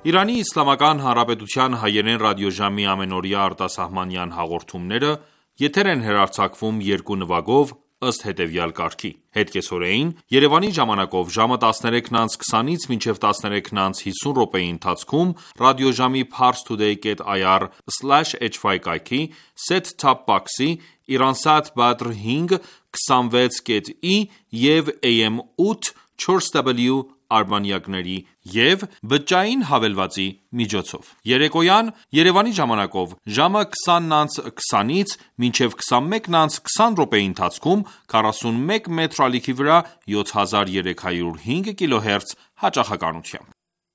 Իրանի Իսլամական Հանրապետության հայերեն ռադիոժամի ամենօրյա արտասահմանյան հաղորդումները եթեր են հեռարձակվում երկու նվագով ըստ հետևյալ կարգի: Հետկեսօրեին Երևանի ժամանակով ժամը 13:20-ից մինչև 13:50 րոպեի ընթացքում ռադիոժամի parstoday.ir/hy կայքի, set-top box-ի, Iransat Badr 5 26.i և AM 8 4W արբանյակների և բջջային հավելվածի միջոցով: Երեկոյան Երևանի ժամանակով ժամը 20:20-ից մինչև 21:20 րոպեի ընթացքում 41 մետր ալիքի վրա 7305 kHz հաճախականությամբ: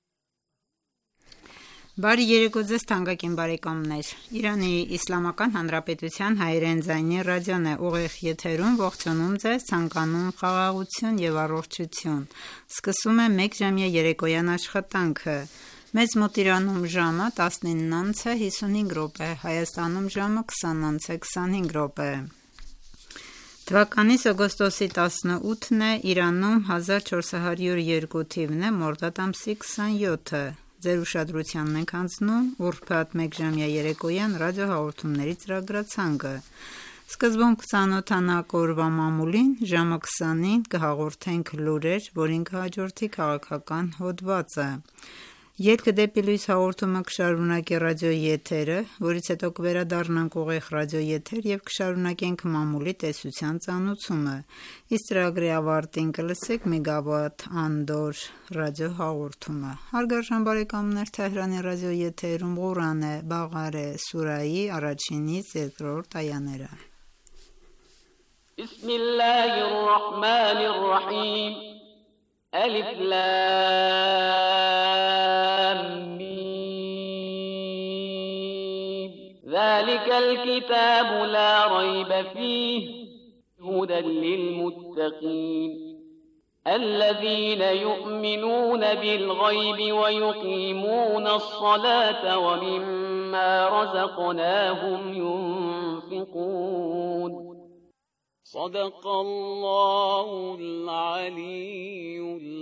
Բարի երեկո ձեզ թանկագին բարեկամներ: Իրանի Իսլամական Հանրապետության հայերեն ձայնի ռադիոն է ուղիղ եթերում ողջունում ձեզ, ցանկանում խաղաղություն և առողջություն: Սկսում է մեկժամյա երեկոյան աշխատանքը: Մեծ մոտ Իրանում ժամը 19:55, Հայաստանում ժամը 20:25: Թվականի օգոստոսի 18-ն է, Իրանում 1402 թիվն է, մորդադ ամսի 27-ը: Ձեր ուշադրությանն ենք հանձնում ուրբաթ մեկժամյա երեկոյան ռադիոհաղորդումների ծրագրացանկը: Սկզբում կծանոթանանք օրվա մամուլին, ժամը 20-ին կհաղորդենք լուրեր, որին կհաջորդի քաղաքական հոդվածը: Ելք դեպի լույս հաղորդումը կշարունակի ռադիոյի եթերը, որից հետո կվերադառնանք ուղիղ ռադիոեթեր և կշարունակենք մամուլի տեսության ծանոթումը: Իսկ ծրագրի ավարտին կլսեք Մեգավաթ Անդոր ռադիոհաղորդումը: Հարգարժան բարեկամներ, Թեհրանի ռադիոյի եթերում Ղուրան է, Բաղարե սուրահի 1-ից 2-րդ այաները: Բիսմիլլահիռռահմանիռռահիմ Ալիֆ լամ միմ Զալիկալ քիթաբու լա ռայբ ֆիհ հուդան լիլմուତ୍ତഖին الذين يؤمنون بالغيب ويقيمون الصلاة ومما رزقناهم ينفقون صدق الله العلي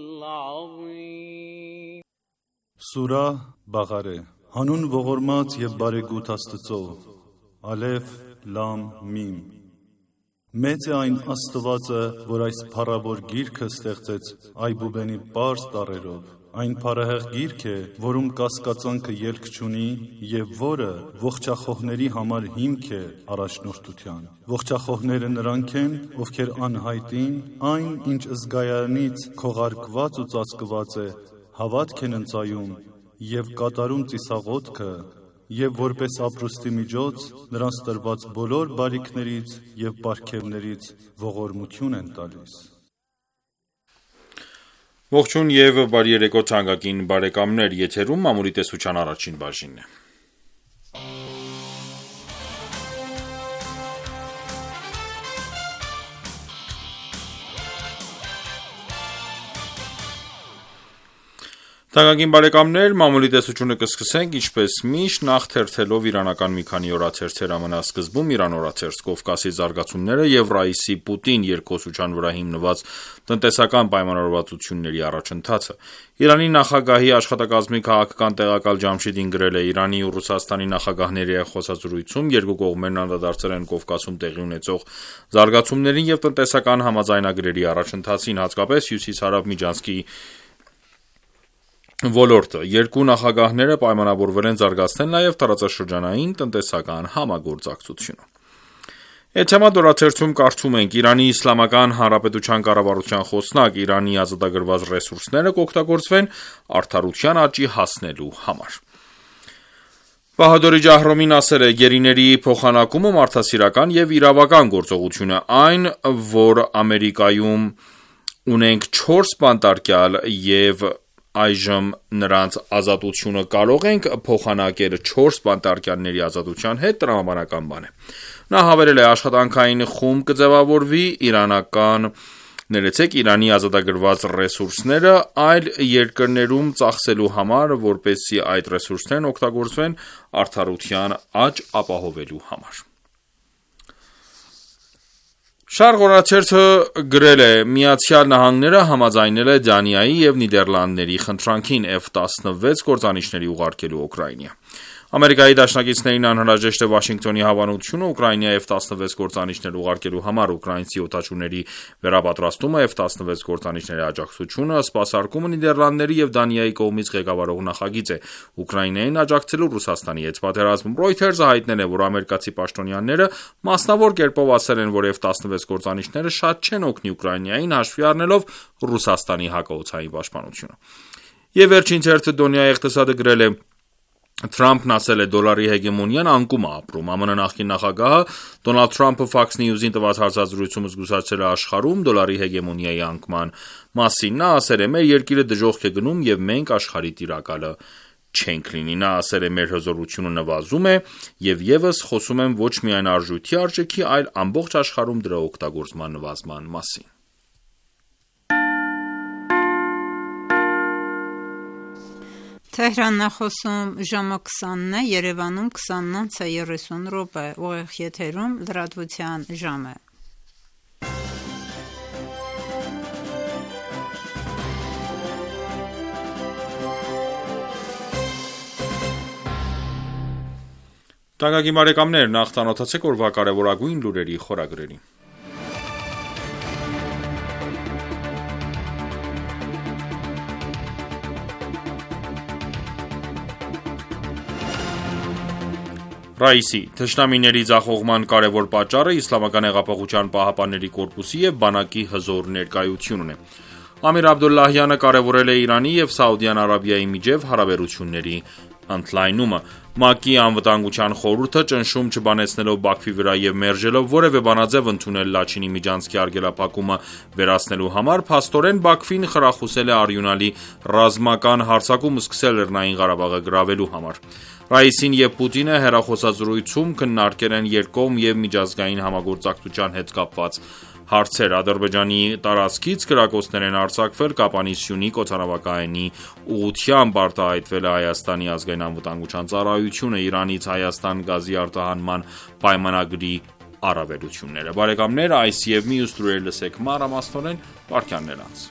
العظيم Սուրահ Բաղարե Հանուն ողորմած և բարեգութ Աստծո Ալեֆ Լամ Միմ Մեծ է այն Աստվածը, որ այս փառավոր գիրքը ստեղծեց այբուբենի պարզ տառերով: Այն փառահեղ գիրք է, որում կասկածանքը ելք չունի և որը ողջախոհների համար հիմք է առաջնորդության: Ողջախոհները նրանք են, ովքեր անհայտին, այն ինչ զգայանից քողարկված ու ծածկված է, հավատք են ընծայում և կատարում ծիսաղոթքը և որպես ապրուստի միջոց նրանց տրված բոլոր բարիքներից և պարգևներից ողորմություն են տալիս: Ողջույն և բարի երեկո թանկագին բարեկամներ: Եթերում մամուլի տեսության առաջին բաժինն է: Թանկագին բարեկամներ, մամուլի տեսությունը կսկսենք ինչպես միշտ նախ թերթելով իրանական մի քանի օրաթերթեր ամենասկզբում Իրան օրաթերթ, Կովկասի զարգացումները և Ռաիսի Պուտին երկխոսության վրա հիմնված տնտեսական պայմանավորվածությունների առաջընթացը: Իրանի նախագահի աշխատակազմի քաղաքական տեղակալ Ջամշիդին գրել է. «Իրանի ու Ռուսաստանի նախագահների խոսածրույցում երկու կողմերն անդրադարձել են Կովկասում տեղի ունեցող զարգացումներին և տնտեսական համաձայնագրերի առաջընթացին, հատկապես հյուսիս-հարավ միջանցքի ոլորտը: Երկու նախագահները պայմանավորվել են զարգացնել նաև տարածաշրջանային տնտեսական համագործակցությունը»: Էթեմադ օրաթերթում կարդում ենք. «Իրանի Իսլամական Հանրապետության կառավարության խոսնակ. Իրանի ազատագրված ռեսուրսները կօգտագործվեն արդարության աճի հասնելու համար»: Բահադոր Ջահրոմին ասել է. «Գերիների փոխանակումը մարդասիրական և իրավական գործողություն է: Այն, որ Ամերիկայում ունենք 4 բանտարկյալ և այժմ նրանց ազատությունը կարող ենք փոխանակել 4 բանտարկյալների ազատության հետ, տրամաբանական բան է»: Նա հավելել է. «Աշխատանքային խումբ կձևավորվի Իրանի ազատագրված ռեսուրսները այլ երկրներում ծախսելու համար, որպեսզի այդ ռեսուրսներն օգտագործվեն արդարության աճ ապահովելու համար»: Շարժ օրաթերթը գրել է. Միացյալ Նահանգները համաձայնել է Դանիայի և Նիդերլանդների խնդրանքին F-16 կործանիչների ուղարկելու Ուկրաինա։ Ամերիկայի դաշնակիցներին անհրաժեշտ է Վաշինգտոնի հավանությունը Ուկրաինայի F-16 կործանիչներ ուղարկելու համար ուկրաինցի օդաչուների վերապատրաստումը, F-16 կործանիչների աջակցությունը, սպասարկումը Նիդերլանդների և Դանիայի կողմից ղեկավարող նախագիծ է Ուկրաինային աջակցելու Ռուսաստանի հետ պատերազմում։ Reuters-ը հայտնել է, որ ամերիկացի պաշտոնյաները մասնավոր կերպով ասել են, որ F-16 կործանիչները շատ չեն օգնի Ուկրաինային, հաշվի առնելով Ռուսաստանի հակաօդային պաշտպանությունը։ Եվ վերջին թերթը Դոնյա Եղտեսադը գրել է. Թրամփն ասել է դոլարի հեգեմոնիան անկում է ապրում։ ԱՄՆ նախկին նախագահը Դոնալդ Թրամփը Fox News-ին տված հարցազրույցում զգուշացրել է աշխարհում դոլարի հեգեմոնիայի անկման մասին։ Նա ասել է. «Մեր երկիրը դժոխք է գնում եւ մենք աշխարհի տիրակալը չենք լինի»։ Նա ասել է. «Մեր հզորությունը նվազում է եւ եւս խոսում եմ ոչ միայն արժույթի արժեքի, այլ ամբողջ աշխարհում դրա օգտագործման նվազման մասին»։ Թեհրանն է խոսում ժամը 20-ն է, Երևանում 20:30 ուղիղ եթերում լրատվության ժամ է։ Թանկագին բարեկամներ, նախ ծանոթացեք օրվա կարևորագույն լուրերի խորագրերին։ Ռաիսի թշնամիների ձախողման կարևոր պատճառը Իսլամական հեղափոխության պահապանների կորպուսի և բանակի հզոր ներկայությունն է։ Ամիր Աբդոլլահյանը կարևորել է Իրանի և Սաուդյան Արաբիայի միջև հարաբերությունների ընդլայնումը։ ՄԱԿ-ի անվտանգության խորհուրդը ճնշում չբանեցնելով Բաքվի վրա և մերժելով որևէ բանաձև ընդունել Լաչինի միջանցքի արգելափակումը վերացնելու համար, փաստորեն Բաքվին խրախուսել է արյունալի ռազմական հարձակում սկսել Լեռնային Ղարաբաղը գրավելու համար։ Ռաիսին և Պուտինը հեռախոսազրույցում քննարկել են երկկողմ և միջազգային համագործակցության հետ կապված հարցեր։ Ադրբեջանի տարածքից կրակոցներ են արձակվել Կապանի Սյունիք օդանավակայանի ուղղությամբ, արտահայտվել է Հայաստանի ազգային անվտանգության ծառայությունը Իրանից Հայաստան գազի արտահանման պայմանագրի առավելությունները։ Բարեկամներ, այս և մյուս լուրեր լսեք մանրամասնորեն վայրկյաններ անց։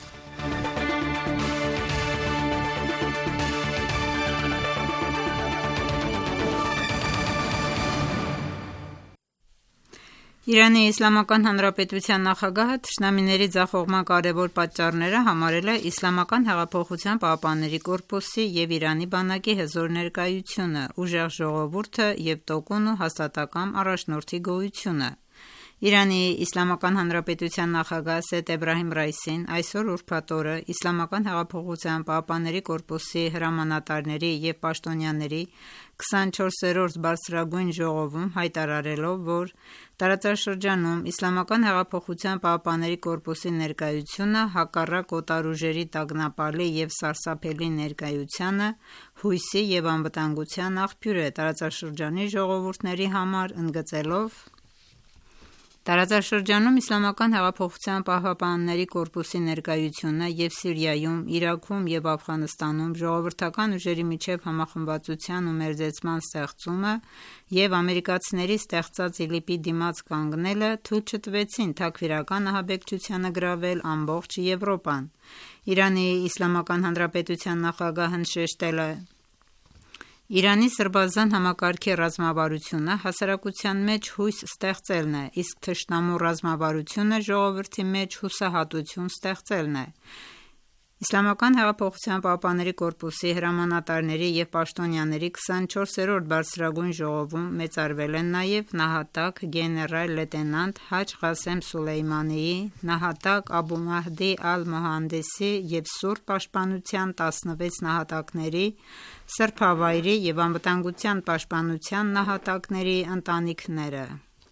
Իրանի Իսլամական Հանրապետության նախագահը թշնամիների ձախողման կարևոր պատճառները համարել է Իսլամական հեղափոխության պահապանների կորպուսի և Իրանի բանակի հզոր ներկայությունը, ուժեղ ժողովուրդը և տոկուն ու հաստատակամ առաջնորդի գոյությունը։ Իրանի Իսլամական Հանրապետության նախագահ Սեյեդ Էբրահիմ Ռայիսին այսօր ուրբաթ օրը Իսլամական հեղափոխության պահապանների կորպուսի հրամանատարների և պաշտոնյաների 24-րդ բարձրագույն ժողովում հայտարարելով, որ տարածաշրջանում Իսլամական հեղափոխության պահապանների կորպուսի ներկայությունը հակառակ օտարուժերի տագնապալի և սարսափելի ներկայությանը հույսի և անվտանգության աղբյուր է տարածաշրջանի ժողովուրդների համար, ընդգծելով. Տարածաշրջանում Իսլամական հեղափոխության պահապանների կորպուսի ներկայությունը և Սիրիայում, Իրաքում և Աֆղանստանում ժողովրդական ուժերի միջև համախմբվածության ու մերձեցման ստեղծումը և ամերիկացիների ստեղծած ԻԼԻՊ-ի դիմաց կանգնելը թույլ չտվեցին Թաքֆիրական ահաբեկչությանը գրավել ամբողջ Եվրոպան։ Իրանի Իսլամական Հանրապետության նախագահն շեշտել է. Իրանի սրբազան համակարգի ռազմավարությունը հասարակության մեջ հույս ստեղծելն է, իսկ թշնամու ռազմավարությունը ժողովրդի մեջ հուսահատություն ստեղծելն է։ Իսլամական հեղափոխության պահապանների կորպուսի հրամանատարների և պաշտոնյաների 24-րդ բարձրագույն ժողովում մեծարվել են նաև նահատակ գեներալ լեյտենանտ Հաջ Ղասեմ Սուլեյմանիի, նահատակ Աբու Մահդի Ալ-Մոհանդեսի և Սուրբ Պաշտպանության 16 նահատակների, սրբավայրի և անվտանգության պաշտպանության նահատակների ընտանիքները։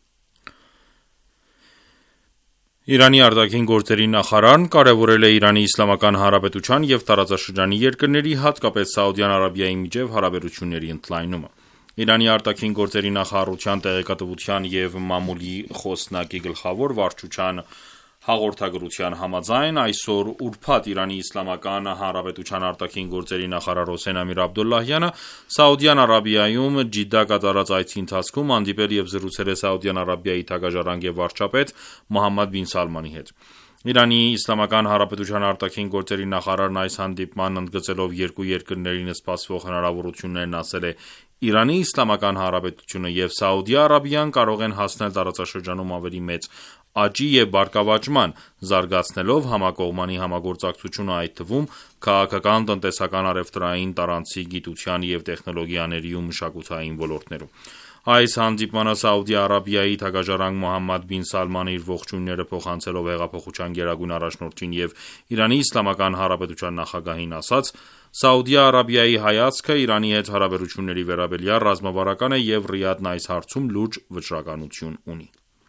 Իրանի արտաքին գործերի նախարարն կարևորել է Իրանի Իսլամական Հանրապետության և տարածաշրջանի երկրների, հատկապես Սաուդյան Արաբիայի միջև հարաբերությունների ընդլայնումը։ Իրանի արտաքին գործերի նախարարության տեղեկատվության և մամուլի խոսնակի գլխավոր վարչության Հաղորդագրության համաձայն այսօր ուրբաթ Իրանի Իսլամական Հանրապետության արտաքին գործերի նախարար Հոսեյն Ամիր Աբդոլլահյանը Սաուդյան Արաբիայում Ջիդդա կատարած այցի ընթացքում հանդիպել և զրուցել է Սաուդյան Արաբիայի թագաժառանգ և վարչապետ Մոհամմադ բին Սալմանի հետ։ Իրանի Իսլամական Հանրապետության արտաքին գործերի նախարարն այս հանդիպման ընդգծելով երկու երկրներին սպասվող հնարավորություններն ասել է. Իրանի Իսլամական Հանրապետությունը և Սաուդյան Արաբիան կարող են հասնել տարածաշրջանում ավելի մեծ աճի և բարգավաճման, զարգացնելով համակողմանի համագործակցությունը, այդ թվում քաղաքական, տնտեսական, առևտրային, տարանցի, գիտության և տեխնոլոգիաների ու մշակութային ոլորտներում։ Այս հանդիպմանը Սաուդյան Արաբիայի թագաժառանգ Մոհամմադ բին Սալմանը իր ողջույնները փոխանցելով հեղափոխության գերագույն առաջնորդին և Իրանի Իսլամական Հանրապետության նախագահին ասաց. Սաուդյան Արաբիայի հայացքը Իրանի հետ հարաբերությունների վերաբերյալ ռազմավարական է և Ռիադն այս հարցում լուրջ վճռականություն ունի։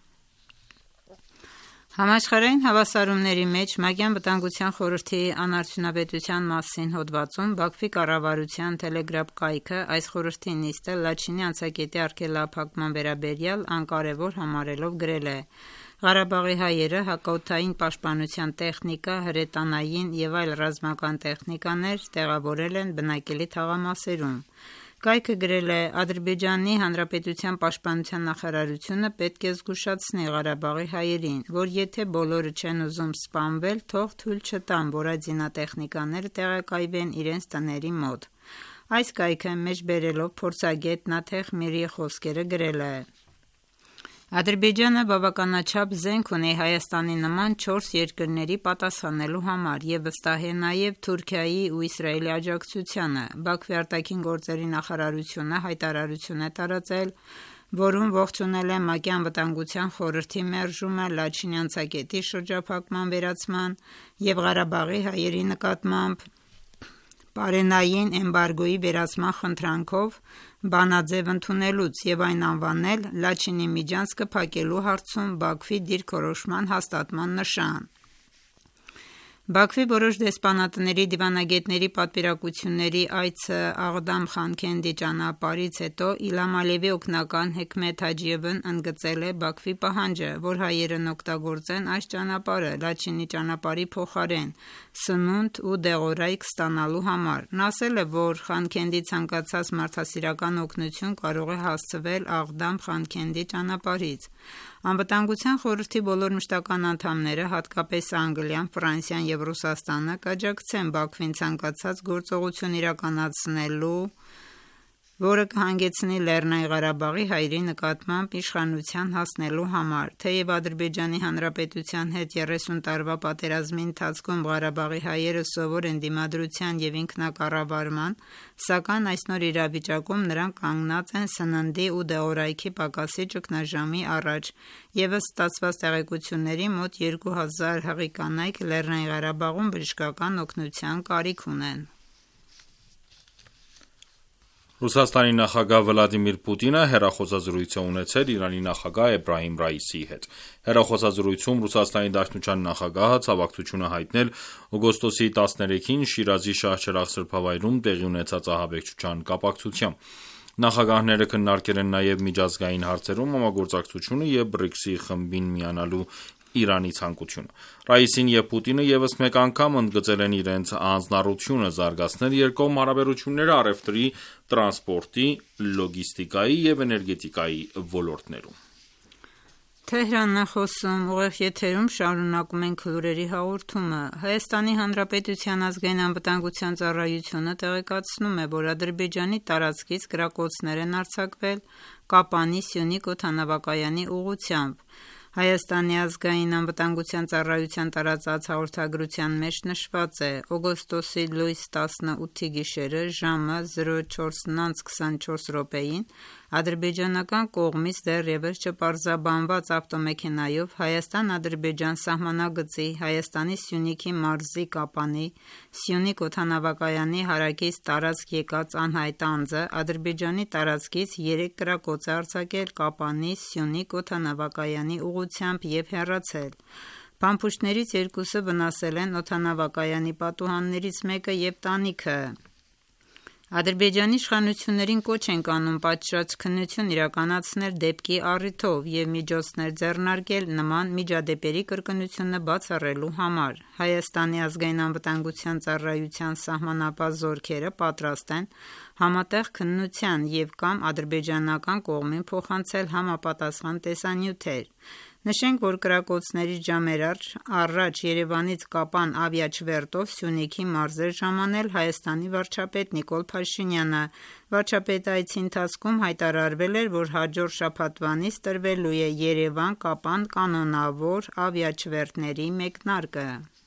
Համաշխարհային հավասարումների մեջ ՄԱԿ-յան վտանգության խորհրդի անարդյունավետության մասին հոդվածում Բաքվի կառավարության Telegram կայքը այս խորհրդի նիստը Լաչինի անցակետի արգելափակման վերաբերյալ անկարևոր համարելով գրել է. Ղարաբաղի հայերը հակաօդային պաշտպանության տեխնիկա, հրետանային և այլ ռազմական տեխնիկաներ տեղավորել են բնակելի թաղամասերում։ Կայքը գրել է. Ադրբեջանի Հանրապետության պաշտպանության նախարարությունը պետք է զգուշացնի Ղարաբաղի հայերին, որ եթե բոլորը չեն ուզում սպանվել, թող թույլ չտան, որ այդ զինատեխնիկաները տեղակայվեն իրենց տների մոտ։ Այս կայքը մեջբերելով փորձագետ Նաթեխ Միրի խոսքերը գրել է. Ադրբեջանը բավականաչափ զենք ունի Հայաստանի նման 4 երկրների պատասխանելու համար և վստահ է նաև Թուրքիայի ու Իսրայելի աջակցությանը։ Բաքվի արտաքին գործերի նախարարությունը հայտարարություն է տարածել, որում ողջունել է ՄԱԿ-ի անվտանգության խորհրդի մերժումը Լաչինի անցակետի շրջափակման վերացման և Ղարաբաղի հայերի նկատմամբ պարենային էմբարգոյի վերացման խնդրանքով բանաձև ընդունելուց և այն անվանել Լաչինի միջանցքը փակելու հարցում Բաքվի դիրքորոշման հաստատման նշան։ Բաքվի որոշ դեսպանատների դիվանագետների պատվիրակությունների այցը Աղդամ Խանքենդի ճանապարհից հետո Իլհամ Ալիևի օգնական Հեքմեթ Հաջիևն ընդգծել է Բաքվի պահանջը, որ հայերն օգտագործեն այս ճանապարհը Լաչինի ճանապարհի փոխարեն սնունդ ու դեղորայք ստանալու համար։ Նա ասել է, որ Խանքենդի ցանկացած մարդասիրական օգնություն կարող է հասցվել Աղդամ Խանքենդի ճանապարհից։ Անվտանգության խորհրդի բոլոր մշտական անդամները, հատկապես Անգլիան, Ֆրանսիան և Ռուսաստանը կաջակցեն Բաքվին ցանկացած գործողություն իրականացնելու, որը կհանգեցնի Լեռնային Ղարաբաղի հայերի նկատմամբ իշխանության հասնելու համար։ Թեև Ադրբեջանի Հանրապետության հետ 30 տարվա պատերազմի ընթացքում Ղարաբաղի հայերը սովոր են դիմադրության և ինքնակառավարման, սակայն այս նոր իրավիճակում նրանք կանգնած են սննդի ու դեղորայքի պակասի ճգնաժամի առաջ և ըստ ստացված տեղեկությունների մոտ 2000 հղի կանայք Լեռնային Ղարաբաղում բժշկական օգնության կարիք ունեն։ Ռուսաստանի նախագահ Վլադիմիր Պուտինը հեռախոսազրույց է ունեցել Իրանի նախագահ Էբրահիմ Ռայիսիի հետ։ Հեռախոսազրույցում Ռուսաստանի Դաշնության նախագահը ցավակցություն է հայտնել օգոստոսի 13-ին Շիրազի Շահչերաղ սրբավայրում տեղի ունեցած ահաբեկչության կապակցությամբ։ Նախագահները քննարկել են նաև միջազգային հարցերում համագործակցությունը և BRICS-ի խմբին միանալու Իրանի ցանկությունը։ Ռայիսին և Պուտինը ևս մեկ անգամ ընդգծել են իրենց հանձնառությունը զարգացնել երկկողմ հարաբերությունները առևտրի, տրանսպորտի, լոգիստիկայի և էներգետիկայի ոլորտներում։ Թեհրանն է խոսում, ուղիղ եթերում շարունակում ենք լուրերի հաղորդումը։ Հայաստանի Հանրապետության ազգային անվտանգության ծառայությունը տեղեկացնում է, որ Ադրբեջանի տարածքից կրակոցներ են արձակվել Կապանի Սյունիք օդանավակայանի ուղղությամբ։ Հայաստանի ազգային անվտանգության ծառայության տարածած հաղորդագրության մեջ նշված է. օգոստոսի լույս 18-ի գիշերը ժամը 04:24-ին ադրբեջանական կողմից դեռևս չպարզաբանված ավտոմեքենայով Հայաստան-Ադրբեջան սահմանագծի Հայաստանի Սյունիքի մարզի Կապանի Սյունիք օդանավակայանի հարակից տարածք եկած անհայտ անձը Ադրբեջանի տարածքից 3 կրակոց է արձակել Կապանի Սյունիք օդանավակայանի ուղղությամբ և հեռացել։ Փամփուշտներից երկուսը վնասել են օդանավակայանի պատուհաններից մեկը և տանիքը։ Ադրբեջանի իշխանություններին կոչ ենք անում պատշաճ քննություն իրականացնել դեպքի առիթով և միջոցներ ձեռնարկել նման միջադեպերի կրկնությունը բացառելու համար։ Հայաստանի ազգային անվտանգության ծառայության սահմանապահ զորքերը պատրաստ են համատեղ քննության և կամ ադրբեջանական կողմին փոխանցել համապատասխան տեսանյութեր։ Նշենք, որ կրակոցներից ժամեր առաջ Երևանից Կապան ավիաչվերտով Սյունիքի մարզ էր ժամանել Հայաստանի վարչապետ Նիկոլ Փաշինյանը։ Վարչապետի այցի ընթացքում հայտարարվել էր, որ հաջորդ շաբաթվանից տրվելու է Երևան-Կապան կանոնավոր ավիաչվերտների մեկնարկը։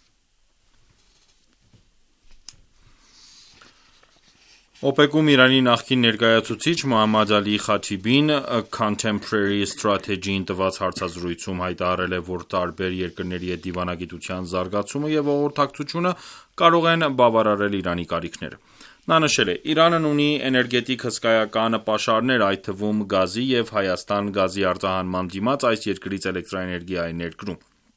ՕՊԵԿ-ում Իրանի նախկին ներկայացուցիչ Մոհամմադ Ալի Խաթիբին Contemporary Strategy-ին տված հարցազրույցում հայտարարել է, որ տարբեր երկրների հետ դիվանագիտության զարգացումը և հաղորդակցությունը կարող են բավարարել Իրանի կարիքները։ Նա նշել է. «Իրանն ունի էներգետիկ հսկայական պաշարներ, այդ թվում գազի և Հայաստան գազի արտահանման դիմաց այս երկրից էլեկտրաէներգիա է ներկրում»։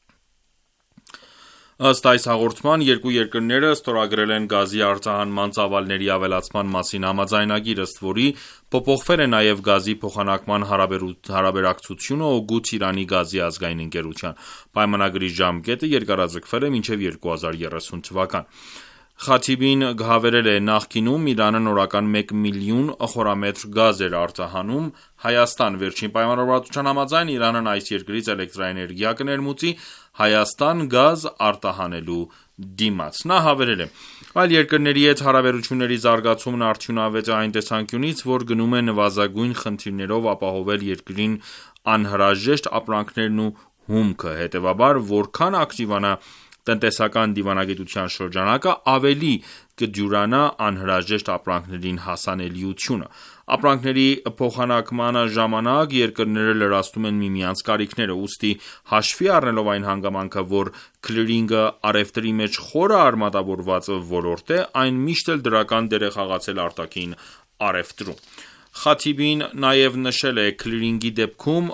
Ըստ այս հաղորդման, երկու երկրները ստորագրել են գազի արտահանման ծավալների ավելացման մասին համաձայնագիր, ըստ որի փոփոխվել է նաև գազի փոխանակման հարաբերակցությունը օգուտ Իրանի գազի ազգային ընկերության։ Պայմանագրի ժամկետը երկարաձգվել է մինչև 2030 թվական։ Խաթիբին հավելել է. «Նախկինում Իրանն օրական 1 միլիոն խորամետր գազ էր արտահանում Հայաստան։ Վերջին պայմանավորվածության համաձայն Իրանն այս երկրից էլեկտրաէներգիա կներմուծի Հայաստան գազ արտահանելու դիմաց»։ Նա հավելել է. «Այլ երկրների հետ հարաբերությունների զարգացումն արդյունավետ է այն տեսանկյունից, որ գնում է նվազագույն խնդիրներով ապահովել երկրին անհրաժեշտ ապրանքներն ու հումքը։ Հետևաբար, որքան ակտիվանա տնտեսական դիվանագիտության շրջանակը, ավելի կդյուրանա անհրաժեշտ ապրանքներին հասանելիությունը։ Ապրանքների փոխանակման ժամանակ երկրները լրացնում են միմյանց կարիքները, ուստի հաշվի առնելով այն հանգամանքը, որ քլիրինգը առևտրի մեջ խորը արմատավորված ոլորտ է, այն միշտ էլ դրական դեր է խաղացել արտաքին առևտրում»։ Խաթիբին նաև նշել է. «Քլիրինգի դեպքում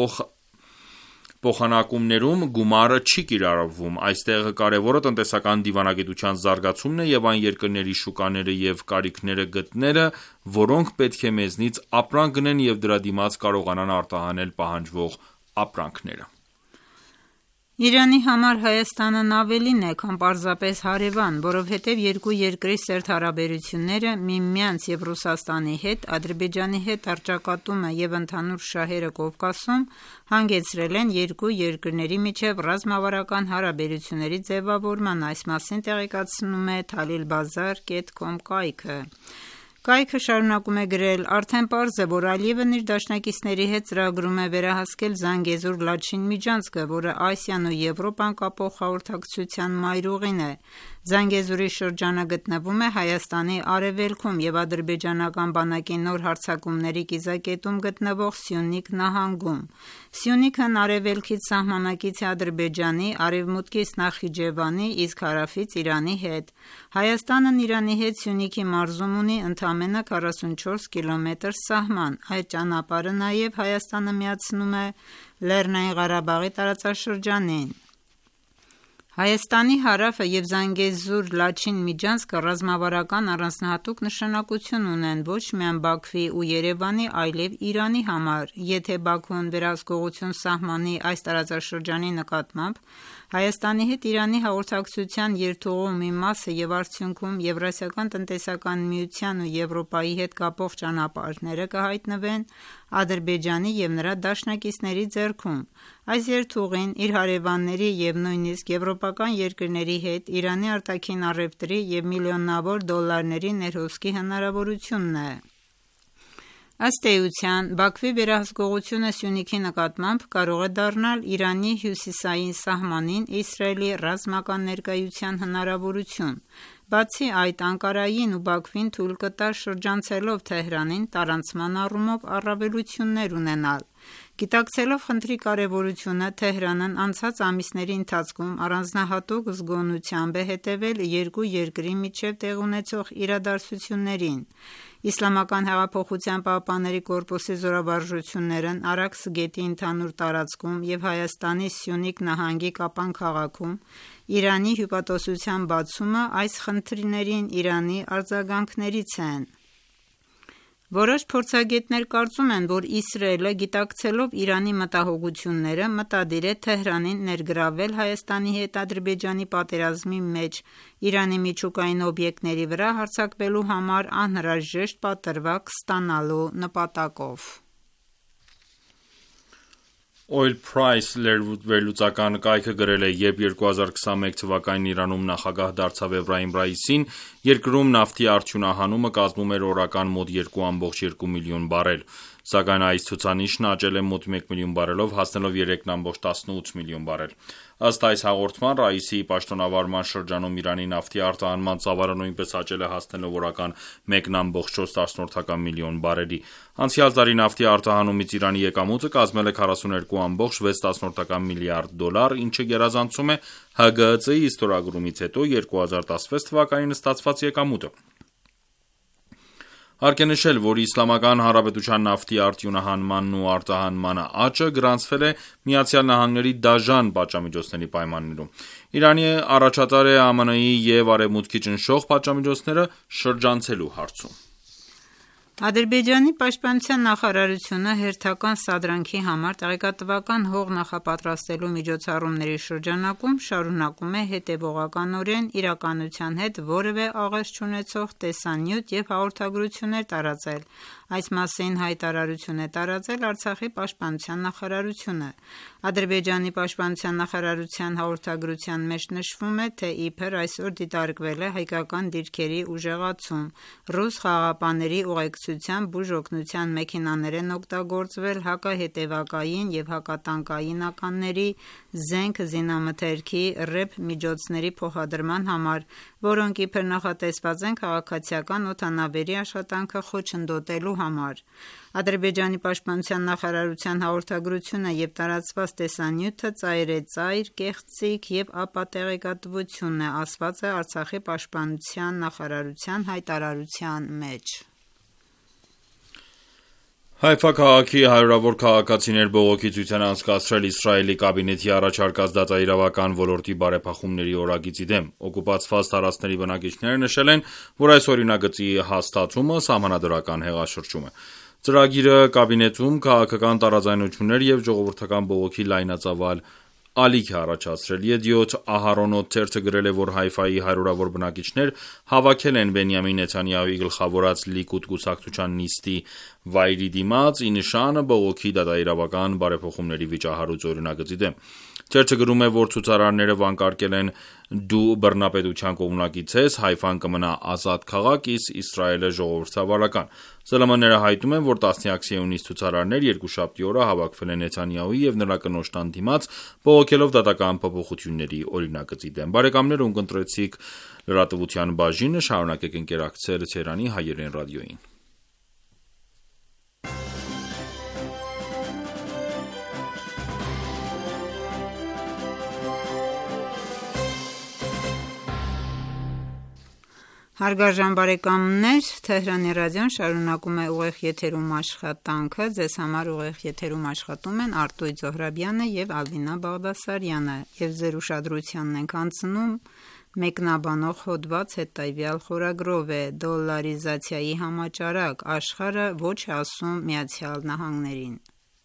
փոխանակումներում գումարը չի կիրառվում։ Այստեղ կարևորը տնտեսական դիվանագիտության զարգացումն է և այն երկրների շուկաները և կարիքները գտնելը, որոնք պետք է մեզնից ապրանք գնեն և դրա դիմաց կարողանան արտահանել պահանջվող ապրանքները»։ Իրանի համար Հայաստանն ավելին է, քան պարզապես հարևան, որովհետև երկու երկրի սերտ հարաբերությունները միմյանց և Ռուսաստանի հետ, Ադրբեջանի հետ առճակատումը և ընդհանուր շահերը Կովկասում հանգեցրել են երկու երկրների միջև ռազմավարական հարաբերությունների ձևավորման։ Այս մասին տեղեկացնում է Talilbazar.com կայքը։ Կայքը շարունակում է գրել. «Արդեն պարզ է, որ Ալիևն իր դաշնակիցների հետ ծրագրում է վերահասկել Զանգեզուր Լաչին միջանցքը, որը Ասիան ու Եվրոպան կապող խորհրդակցության մայրուղին է։ Զանգեզուրի շրջանը գտնվում է Հայաստանի արևելքում և ադրբեջանական բանակի նոր հարձակումների կիզակետում գտնվող Սյունիք նահանգում։ Սյունիքն արևելքից սահմանակից է Ադրբեջանի, արևմուտքից Նախիջևանի, իսկ հարավից Իրանի հետ։ Հայաստանն Իրանի հետ Սյունիքի մարզում ունի ընդամենը 44 կիլոմետր սահման։ Այդ ճանապարհը նաև Հայաստանը միացնում է Լեռնային Ղարաբաղի տարածաշրջանին։ Հայաստանի հարավը և Զանգեզուր Լաչին միջանցքը ռազմավարական առանձնահատուկ նշանակություն ունեն ոչ միայն Բաքվի ու Երևանի, այլև Իրանի համար։ Եթե Բաքուն վերահսկողություն սահմանի այս տարածաշրջանի նկատմամբ, Հայաստանի հետ Իրանի հաղորդակցության երթուղու մի մասը և արդյունքում Եվրասիական տնտեսական միության ու Եվրոպայի հետ կապող ճանապարհները կհայտնվեն Ադրբեջանի և նրա դաշնակիցների ձեռքում։ Այս երթուղին իր հարևանների և նույնիսկ եվրոպական երկրների հետ Իրանի արտաքին առևտրի և միլիոնավոր դոլարների ներհոսքի հնարավորությունն է։ Ըստ էության, Բաքվի վերահսկողությունը Սյունիքի նկատմամբ կարող է դառնալ Իրանի հյուսիսային սահմանին Իսրայելի ռազմական ներկայության հնարավորություն։ Բացի այդ, Անկարային ու Բաքվին թույլ կտա շրջանցելով Թեհրանին տարանցման առումով առավելություններ ունենալ։ Գիտակցելով խնդրի կարևորությունը, Թեհրանն անցած ամիսների ընթացքում առանձնահատուկ զգոնությամբ է հետևել երկու երկրի միջև տեղի ունեցող իրադարձություններին։ Իսլամական հեղափոխության պահապանների կորպուսի զորավարժություններն Արաքս գետի ընդհանուր տարածքում և Հայաստանի Սյունիք նահանգի Կապան քաղաքում Իրանի հյուպատոսության բացումը այս խնդիրներին Իրանի արձագանքներից են։ Որոշ փորձագետներ կարծում են, որ Իսրայելը, գիտակցելով Իրանի մտահոգությունները, մտադիր է Թեհրանին ներգրավել Հայաստանի հետ Ադրբեջանի պատերազմի մեջ Իրանի միջուկային օբյեկտների վրա հարձակվելու համար անհրաժեշտ պատրվակ ստանալու նպատակով։ Oil Price վերլուծական կայքը գրել է, երբ 2021 թվականին Իրանում նախագահ դարձավ Էբրահիմ Ռայիսին, երկրում նավթի արդյունահանումը կազմում էր օրական մոտ 2,2 միլիոն բարել, սակայն այս ցուցանիշն աճել է մոտ 1 միլիոն բարելով, հասնելով 3,18 միլիոն բարել։ Ըստ այս հաղորդման, Ռայիսի պաշտոնավարման շրջանում Իրանի նավթի արտահանման ծավալը նույնպես աճել է, հասնելով օրական 1,4 միլիոն բարելի։ Անցյալ տարի նավթի արտահանումից Իրանի եկամուտը կազմել է 42,6 միլիարդ դոլար, ինչը գերազանցում է ՀԳՀԾ-ի ստորագրումից հետո 2016 թվականին ստացված եկամուտը։ Հարկ է նշել, որ Իսլամական Հանրապետության նավթի արդյունահանմանն ու արտահանման աճը գրանցվել է ԱՄՆ-ի դաժան պատժամիջոցների պայմաններում։ Իրանի առաջատար է ԱՄՆ-ի և Արևմուտքի ճնշող պատժամիջոցները շրջանցելու հարցում։ Ադրբեջանի պաշտպանության նախարարությունը հերթական սադրանքի համար տեղեկատվական հող նախապատրաստելու միջոցառումների շրջանակում շարունակում է հետևողականորեն իրականության հետ որևէ աղերս չունեցող տեսանյութ և հաղորդագրություններ տարածել։ Այս մասին հայտարարություն է տարածել Արցախի պաշտպանության նախարարությունը։ Ադրբեջանի պաշտպանության նախարարության հաղորդագրության մեջ նշվում է, թե իբր այսօր դիտարկվել է հայկական դիրքերի ուժեղացում, ռուս խաղաղապահների ուղեկցությամբ բուժօգնության մեքենաներ են օգտագործվել հակահետևակային և հակատանկային ականների, զենք զինամթերքի, ՌԵԲ միջոցների փոխադրման համար, որոնք իբր նախատեսված են քաղաքացիական օդանավերի աշխատանքը խոչընդոտելու համար։ Ադրբեջանի պաշտպանության նախարարության հաղորդագրությունը և տարածված տեսանյութը ծայր է ծայր, կեղծիք և ապատեղեկատվություն է, ասված է Արցախի պաշտպանության նախարարության հայտարարության մեջ։ Հայֆա քաղաքի հարյուրավոր քաղաքացիներ բողոքի ցույց են անցկացրել Իսրայելի կաբինետի առաջարկած դատաիրավական ոլորտի բարեփոխումների օրագիծի դեմ։ Օկուպացված տարածքների բնակիչները նշել են, որ այս օրինագծի հաստատումը սահմանադրական հեղաշրջում է։ Ծրագիրը կաբինետում քաղաքական տարաձայնություններ և ժողովրդական բողոքի լայնածավալ ալիք է առաջացրել։ Յեդիոթ Ահարոնոթ թերթը գրել է, որ Հայֆայի հարյուրավոր բնակիչներ հավաքել են Բենյամին Նեթանյահուի գլխավորած Լիկուդ կուսակցության նիստի վայրի դիմաց՝ ի նշան բողոքի դատաիրավական բարեփոխումների վիճահարույց օրինագծի դեմ։ Թերթը գրում է, որ ցուցարարները վանկարկել են «Դու բռնապետության կողմնակից ես, Հայֆան կմնա ազատ քաղաք, իսկ Իսրայելը ժողովրդավարական»։ ԶԼՄ-ները հայտնում են, որ տասնյակ սիոնիստ ցուցարարներ երկուշաբթի օրը հավաքվել են Նեթանյահուի և նրա կնոջ տան դիմաց, բողոքելով դատական փոփոխությունների օրինագծի դեմ։ Բարեկամներ, ում կընտրեցիք լրատվության բաժինը, շարունակեք ընկերակցել Թերանի հայերեն ռադիոյին։ Հարգարժան բարեկամներ, Թեհրանի ռադիոն շարունակում է ուղիղ եթերում աշխատանքը։ Ձեզ համար ուղիղ եթերում աշխատում են Արտույտ Զոհրաբյանը և Ալվինա Բաղդասարյանը, եւ ձեր ուշադրությանն ենք անցնում մեկնաբանող հոդված հետևյալ խորագրով է. «Դոլարիզացիայի համաճարակ, աշխարհը ոչ է ասում Միացյալ Նահանգներին»։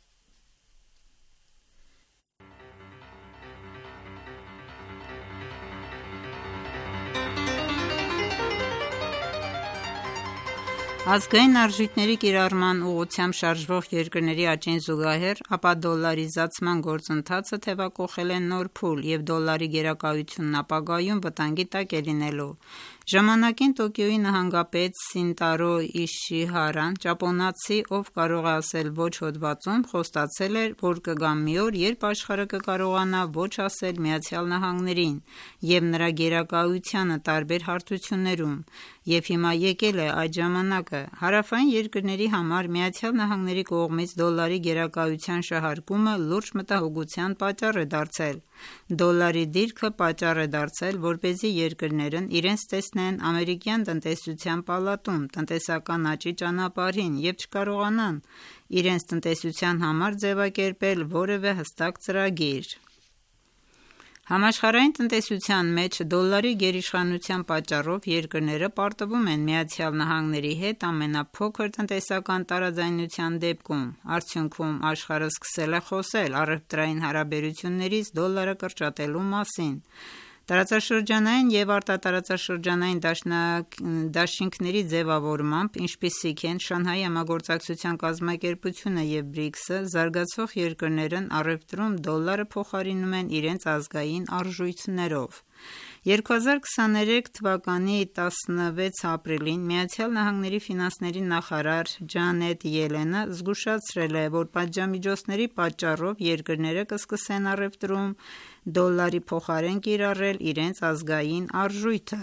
Ազգային արժույթների կիրառման ուղղությամբ շարժվող երկրների աճին զուգահեռ, ապա դոլարիզացման գործընթացը թևակոխել է նոր փուլ, և դոլարի գերակայությունն ապագայում վտանգի տակ է լինելու։ Ժամանակին Տոկիոյի նահանգապետ Սինտարո Իշիհարան, ճապոնացի, ով կարող է ասել ոչ հոդվածում, խոստացել էր, որ կգա մի օր, երբ աշխարհը կկարողանա ոչ ասել ԱՄՆ-ին և նրա գերակայությանը տարբեր հարթություններում, և հիմա եկել է այդ ժամանակը։ Հարավային երկրների համար ԱՄՆ-ի կողմից դոլարի գերակայության շահարկումը լուրջ մտահոգության պատճառ է դարձել։ Դոլարի դիրքը պատճառ է դարձել, որպեսզի երկրներն իրենց տեսնեն ամերիկյան տնտեսության պալատում տնտեսական աճի ճանապարհին և չկարողանան իրենց տնտեսության համար ձևակերպել որևէ հստակ ծրագիր։ Համաշխարհային տնտեսության մեջ դոլարի գերիշխանության պատճառով երկրները պարտվում են ԱՄՆ-ի հետ ամենափոքր տնտեսական տարաձայնության դեպքում։ Արդյունքում աշխարհը սկսել է խոսել առևտրային հարաբերություններից դոլարը կրճատելու մասին։ Տարածաշրջանային և արտատարածաշրջանային դաշինքների ձևավորմամբ, ինչպիսիք են Շանհայի համագործակցության կազմակերպությունը և BRICS-ը, զարգացող երկրներն առևտրում դոլարը փոխարինում են իրենց ազգային արժույթներով։ 2023 թվականի 16 ապրիլին ԱՄՆ ֆինանսների նախարար Ջանետ Ելենը զգուշացրել է, որ պատժամիջոցների պատճառով երկրները կսկսեն առևտրում դոլարի փոխարեն կիրառել իրենց ազգային արժույթը։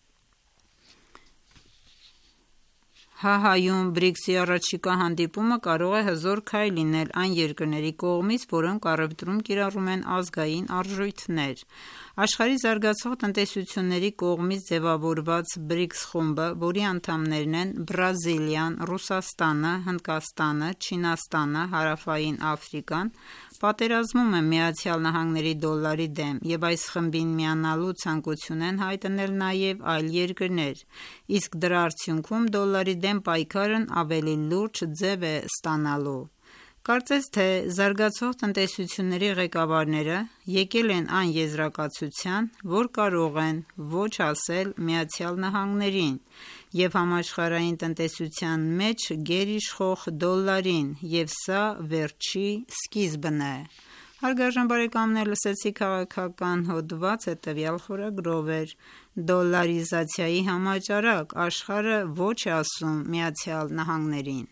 ՀՀ-ում BRICS-ի առաջիկա հանդիպումը կարող է հզոր քայլ լինել այն երկրների կողմից, որոնք առևտրում կիրառում են ազգային արժույթներ։ Աշխարհի զարգացող տնտեսությունների կողմից ձևավորված BRICS խումբը, որի անդամներն են Բրազիլիան, Ռուսաստանը, Հնդկաստանը, Չինաստանը, Հարավային Աֆրիկան, պատերազմում է ԱՄՆ դոլարի դեմ, և այս խմբին միանալու ցանկություն են հայտնել նաև այլ երկրներ, իսկ դրա արդյունքում դոլարի դեմ պայքարն ավելի լուրջ ձև է ստանալու։ Կարծես թե զարգացող տնտեսությունների ղեկավարները եկել են այն եզրակացության, որ կարող են ոչ ասել ԱՄՆ-ին և համաշխարհային տնտեսության մեջ գերիշխող դոլարին, և սա վերջի սկիզբն է։ Հարգարժան բարեկամներ, լսեցիք քաղաքական հոդված, հետևյալ խորագրով էր. Դոլարիզացիայի համաճարակ, աշխարհը ոչ է ասում ԱՄՆ-ին։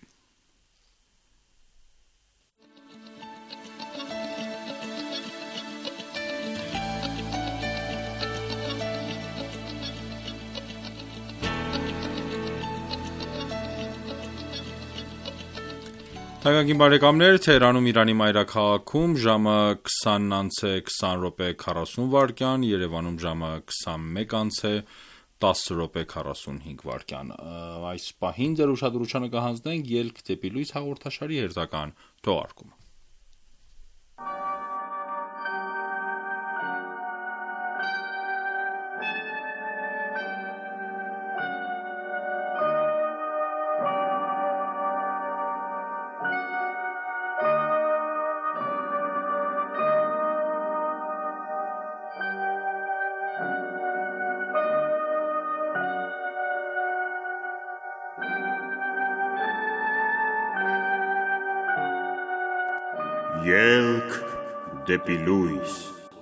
Թանկագին բարեկամներ, Թեհրանում Իրանի մայրաքաղաքում ժամը 20:20:40, Երևանում ժամը 21:10:45։ Այս պահին ձեր ուշադրությանը կհանձնենք «Ելք դեպի լույս» հաղորդաշարի հերթական թողարկումը։ Ելք դեպի լույս։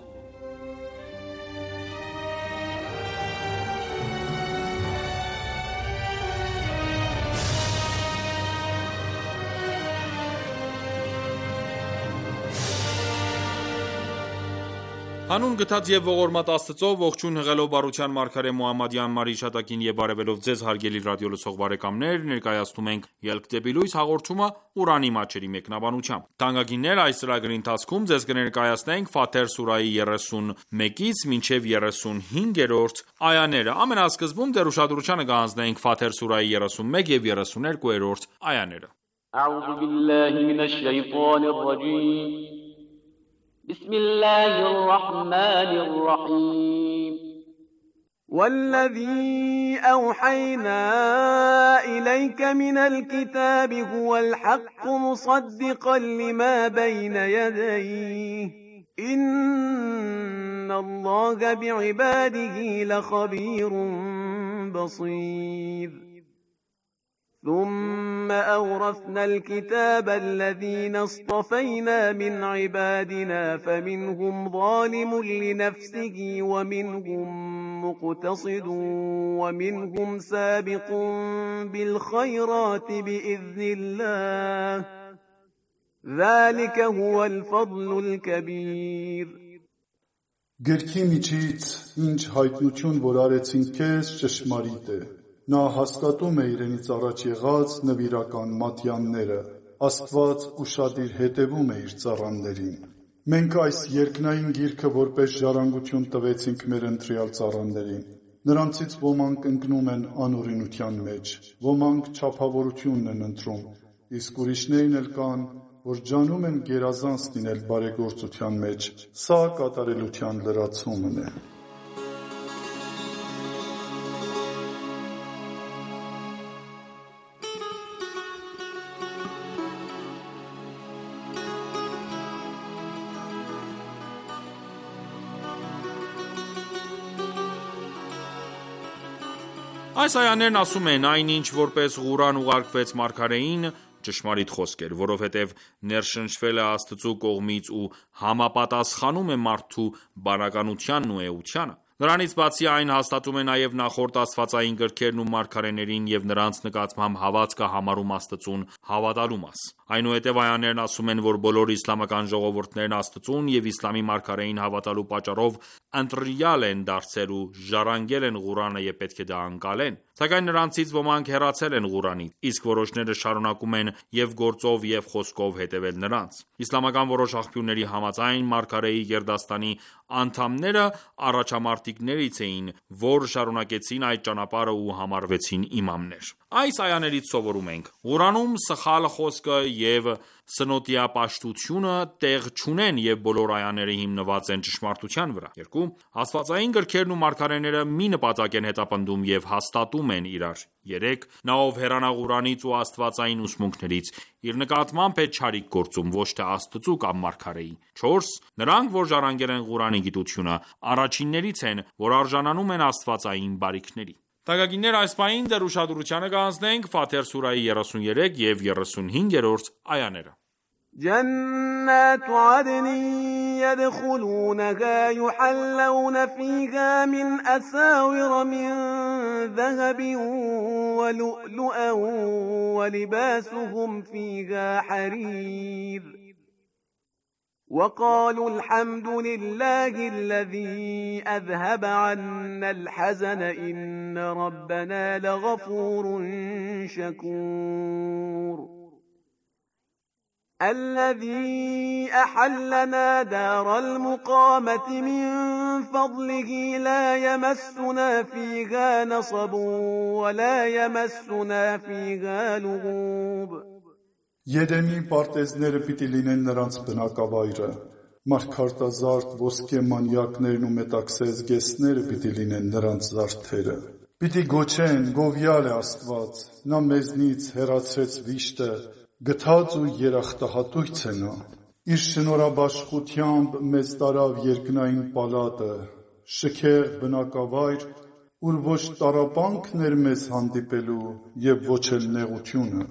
Հանուն գթած և ողորմած Աստծո, ողջույն հղելով բարության մարգարե Մուհամմադի անմար հիշատակին եւ բարեւելով ձեզ հարգելի ռադիոլսող բարեկամներ, ներկայացնում ենք «Ելք դեպի լույս» հաղորդումը Ղուրանի մատչելի մեկնաբանությամբ։ Թանկագիններ, այս ծրագրի ընթացքում ձեզ կներկայացնենք Ֆաթեր սուրահի 31-ից մինչև 35-րդ այաները։ Ամենասկզբում ձեր ուշադրությանը կհանձնենք Ֆաթեր սուրահի 31 եւ 32-րդ այաները։ بسم الله الرحمن الرحيم والذي أوحينا إليك من الكتاب هو الحق مصدقا لما بين يديه إن الله بعباده لخبير بصير ثم أورثنا الكتاب الذين اصطفينا من عبادنا فمنهم ظالم لنفسه ومنهم مقتصد ومنهم سابق بالخيرات بإذن الله ذلك هو الفضل الكبير Գրքի միջից ինչ հայտնություն որ արեցին քեզ ճշմարիտ է Նա հաստատում է իրենից առաջ եղած նվիրական մատյանները, Աստված ուշադիր հետևում է իր ծառաներին։ Մենք այս երկնային գիրքը որպես ժառանգություն տվեցինք մեր ընտրյալ ծառաներին։ Նրանցից ոմանք ընկնում են անօրինության մեջ, ոմանք չափավորությունն են ընտրում, իսկ ուրիշներն էլ կան, որ ջանում են գերազանց լինել բարեգործության մեջ, սա կատարելության լրացումն է։ Այս այաներն ասում են այնինչ որպես Ղուրան ուղարկվեց մարգարեին ճշմարիտ խոսք էր, որովհետև ներշնչվել է Աստծու կողմից ու համապատասխանում է մարդու բանականությանն ու էությանը։ Նրանից բացի այն հաստատում է նաև նախորդ աստվածային գրքերն ու մարգարեներին և նրանց նկատմամբ հավատքը համարում Աստծուն հավատալու մաս։ Այնուհետև այաներն ասում են, որ բոլոր իսլամական ժողովուրդներն Աստծուն և իսլամի մարգարեին հավատալու պատճառով ընտրյալ են դարձել ու ժառանգել են Ղուրանը և պետք է դա ընկալեն։ Սակայն նրանցից ոմանք հեռացել են Ղուրանից, իսկ որոշները շարունակում են և գործով և խոսքով հետևել նրանց։ Իսլամական որոշ աղբյուրների համաձայն մարգարեի գերդաստանի անդամները առաջամարտիկներից էին, որ շարունակեցին այդ ճանապարհը ու համարվեցին իմամներ։ Այս այաներից սովորում ենք. Ղուրանում սխալ խոսքը և սնոտիապաշտությունը տեղ չունեն և բոլոր այաները հիմնված են ճշմարտության վրա։ 2. Աստվածային գրքերն ու մարգարեները մի նպատակ են հետապնդում և հաստատում են իրար։ 3. Նա ով հեռանա Ղուրանից ու աստվածային ուսմունքներից, իր նկատմամբ է չարիք գործում, ոչ թե Աստծու կամ մարգարեի։ 4. Նրանք, որ ժառանգել են Ղուրանի գիտությունը, առաջիններից են, որ արժանանում են աստվածային բարիքների։ Թանկագիններ, այս պահին դեռ ուշադրությանը կհանձնենք Ֆաթեր սուրահի 33 և 35-րդ այաները։ جنات عدن يدخلونها يحلون فيها من أساور من ذهب ولؤلؤا ولباسهم فيها حرير وقالوا الحمد لله الذي أذهب عنا الحزن إن ربنا لغفور شكور الذي أحلنا دار المقامة من فضله لا يمسنا فيها نصب ولا يمسنا فيها لغوب Եդեմի պարտեզները պիտի լինեն նրանց բնակավայրը, մարգարտազարդ ոսկե մանյակներն ու մետաքսե զգեստները պիտի լինեն նրանց զարդերը։ Պիտի գոչեն, գովյալ է Աստված, նա մեզնից հեռացրեց վիշտը, գթած ու երախտահատույց է նա։ Իր շնորհաբաշխությամբ մեզ տարավ երկնային պալատը, շքեղ բնակավայր, ուր ոչ տառապանքն էր մեզ հանդիպելու և ոչ էլ նեղությունը։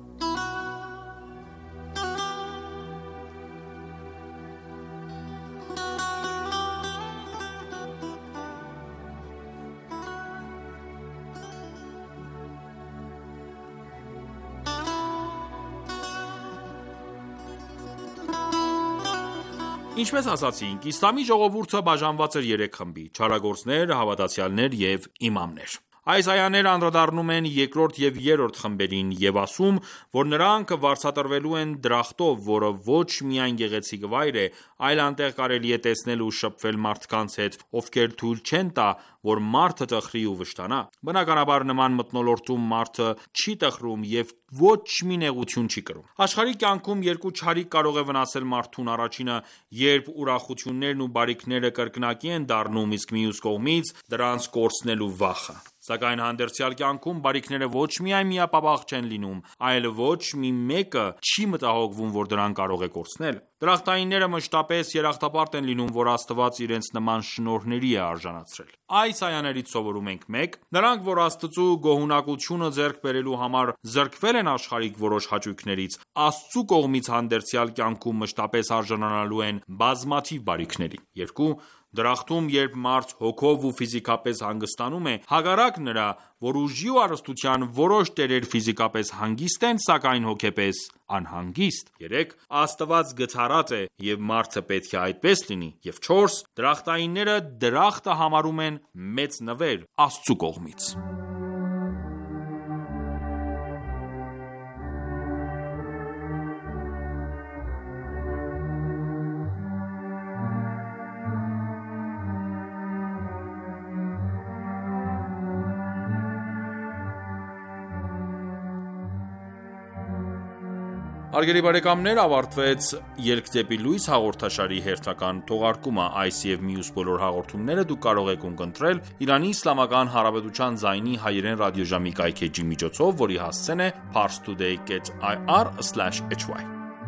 Ինչպես ասացինք, իսլամի ժողովուրդը բաժանված էր 3 խմբի՝ չարագործներ, հավատացյալներ և իմամներ։ Այս այաները անդրադառնում են երկրորդ և երրորդ խմբերին և ասում, որ նրանք վարձատրվելու են դրախտով, որը ոչ միայն գեղեցիկ վայր է, այլ անտեղ կարելի է տեսնել ու շփվել մարդկանց հետ, ովքեր թույլ չեն տա, որ մարդը տխրի ու վշտանա։ Բնականաբար նման մթնոլորտում մարդը չի տխրում և ոչ մի նեղություն չի կրում։ Աշխարհիկ կյանքում երկու չարիք կարող է վնասել մարդուն։ Առաջինը, երբ ուրախություններն ու բարիքները կրկնակի են դառնում, իսկ մյուս կողմից՝ դրանց կորցնելու վախը։ Սակայն հանդերձյալ կյանքում բարիքները ոչ միայն միապաղաղ չեն լինում, այլ ոչ մի մեկը չի մտահոգվում, որ դրան կարող է կորցնել։ Դրախտայինները մշտապես երախտապարտ են լինում, որ Աստված իրենց նման շնորհների է արժանացրել։ Այս այաներից սովորում ենք 1. Նրանք, որ Աստծու գոհունակությունը ձեռք բերելու համար զրկվել են աշխարհիկ որոշ հաճույքներից, Աստծու կողմից հանդերձյալ կյանքում մշտապես արժանանալու են բազմաթիվ բարիքների։ 2. Դրախտում, երբ մարդ հոգով ու ֆիզիկապես հանգստանում է, հակառակ նրա, որ ուժի ու հարստության որոշ տերեր ֆիզիկապես հանգիստ են, սակայն հոգեպես անհանգիստ։ 3. Աստված գթառատ է, և մարդը պետք է այդպես լինի։ Եվ 4. Դրախտայինները դրախտը համարում են մեծ նվեր Աստծու կողմից։ Հարգելի բարեկամներ, ավարտվեց «Ելք դեպի լույս» հաղորդաշարի հերթական թողարկումը։ Այս եւ մյուս բոլոր հաղորդումները դուք կարող եք ունկնդրել Իրանի Իսլամական Հանրապետության ձայնի հայերեն ռադիոժամի կայքէջի միջոցով, որի հասցեն է parstoday.ir/hy։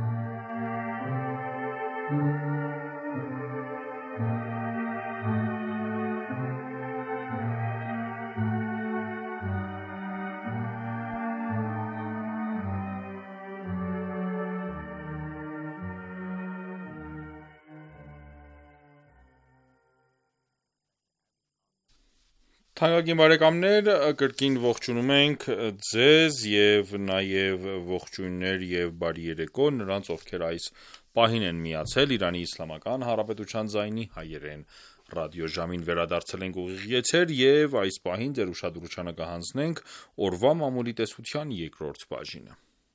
Թանկագին բարեկամներ, կրկին ողջունում ենք ձեզ եւ նաեւ ողջույններ եւ բարի երեկո նրանց, ովքեր այս պահին են միացել Իրանի Իսլամական Հանրապետության ձայնի հայերեն ռադիոժամին։ Վերադարձել ենք ուղիղ եթեր եւ այս պահին ձեր ուշադրությանը կհանձնենք օրվա մամուլի տեսության երկրորդ բաժինը։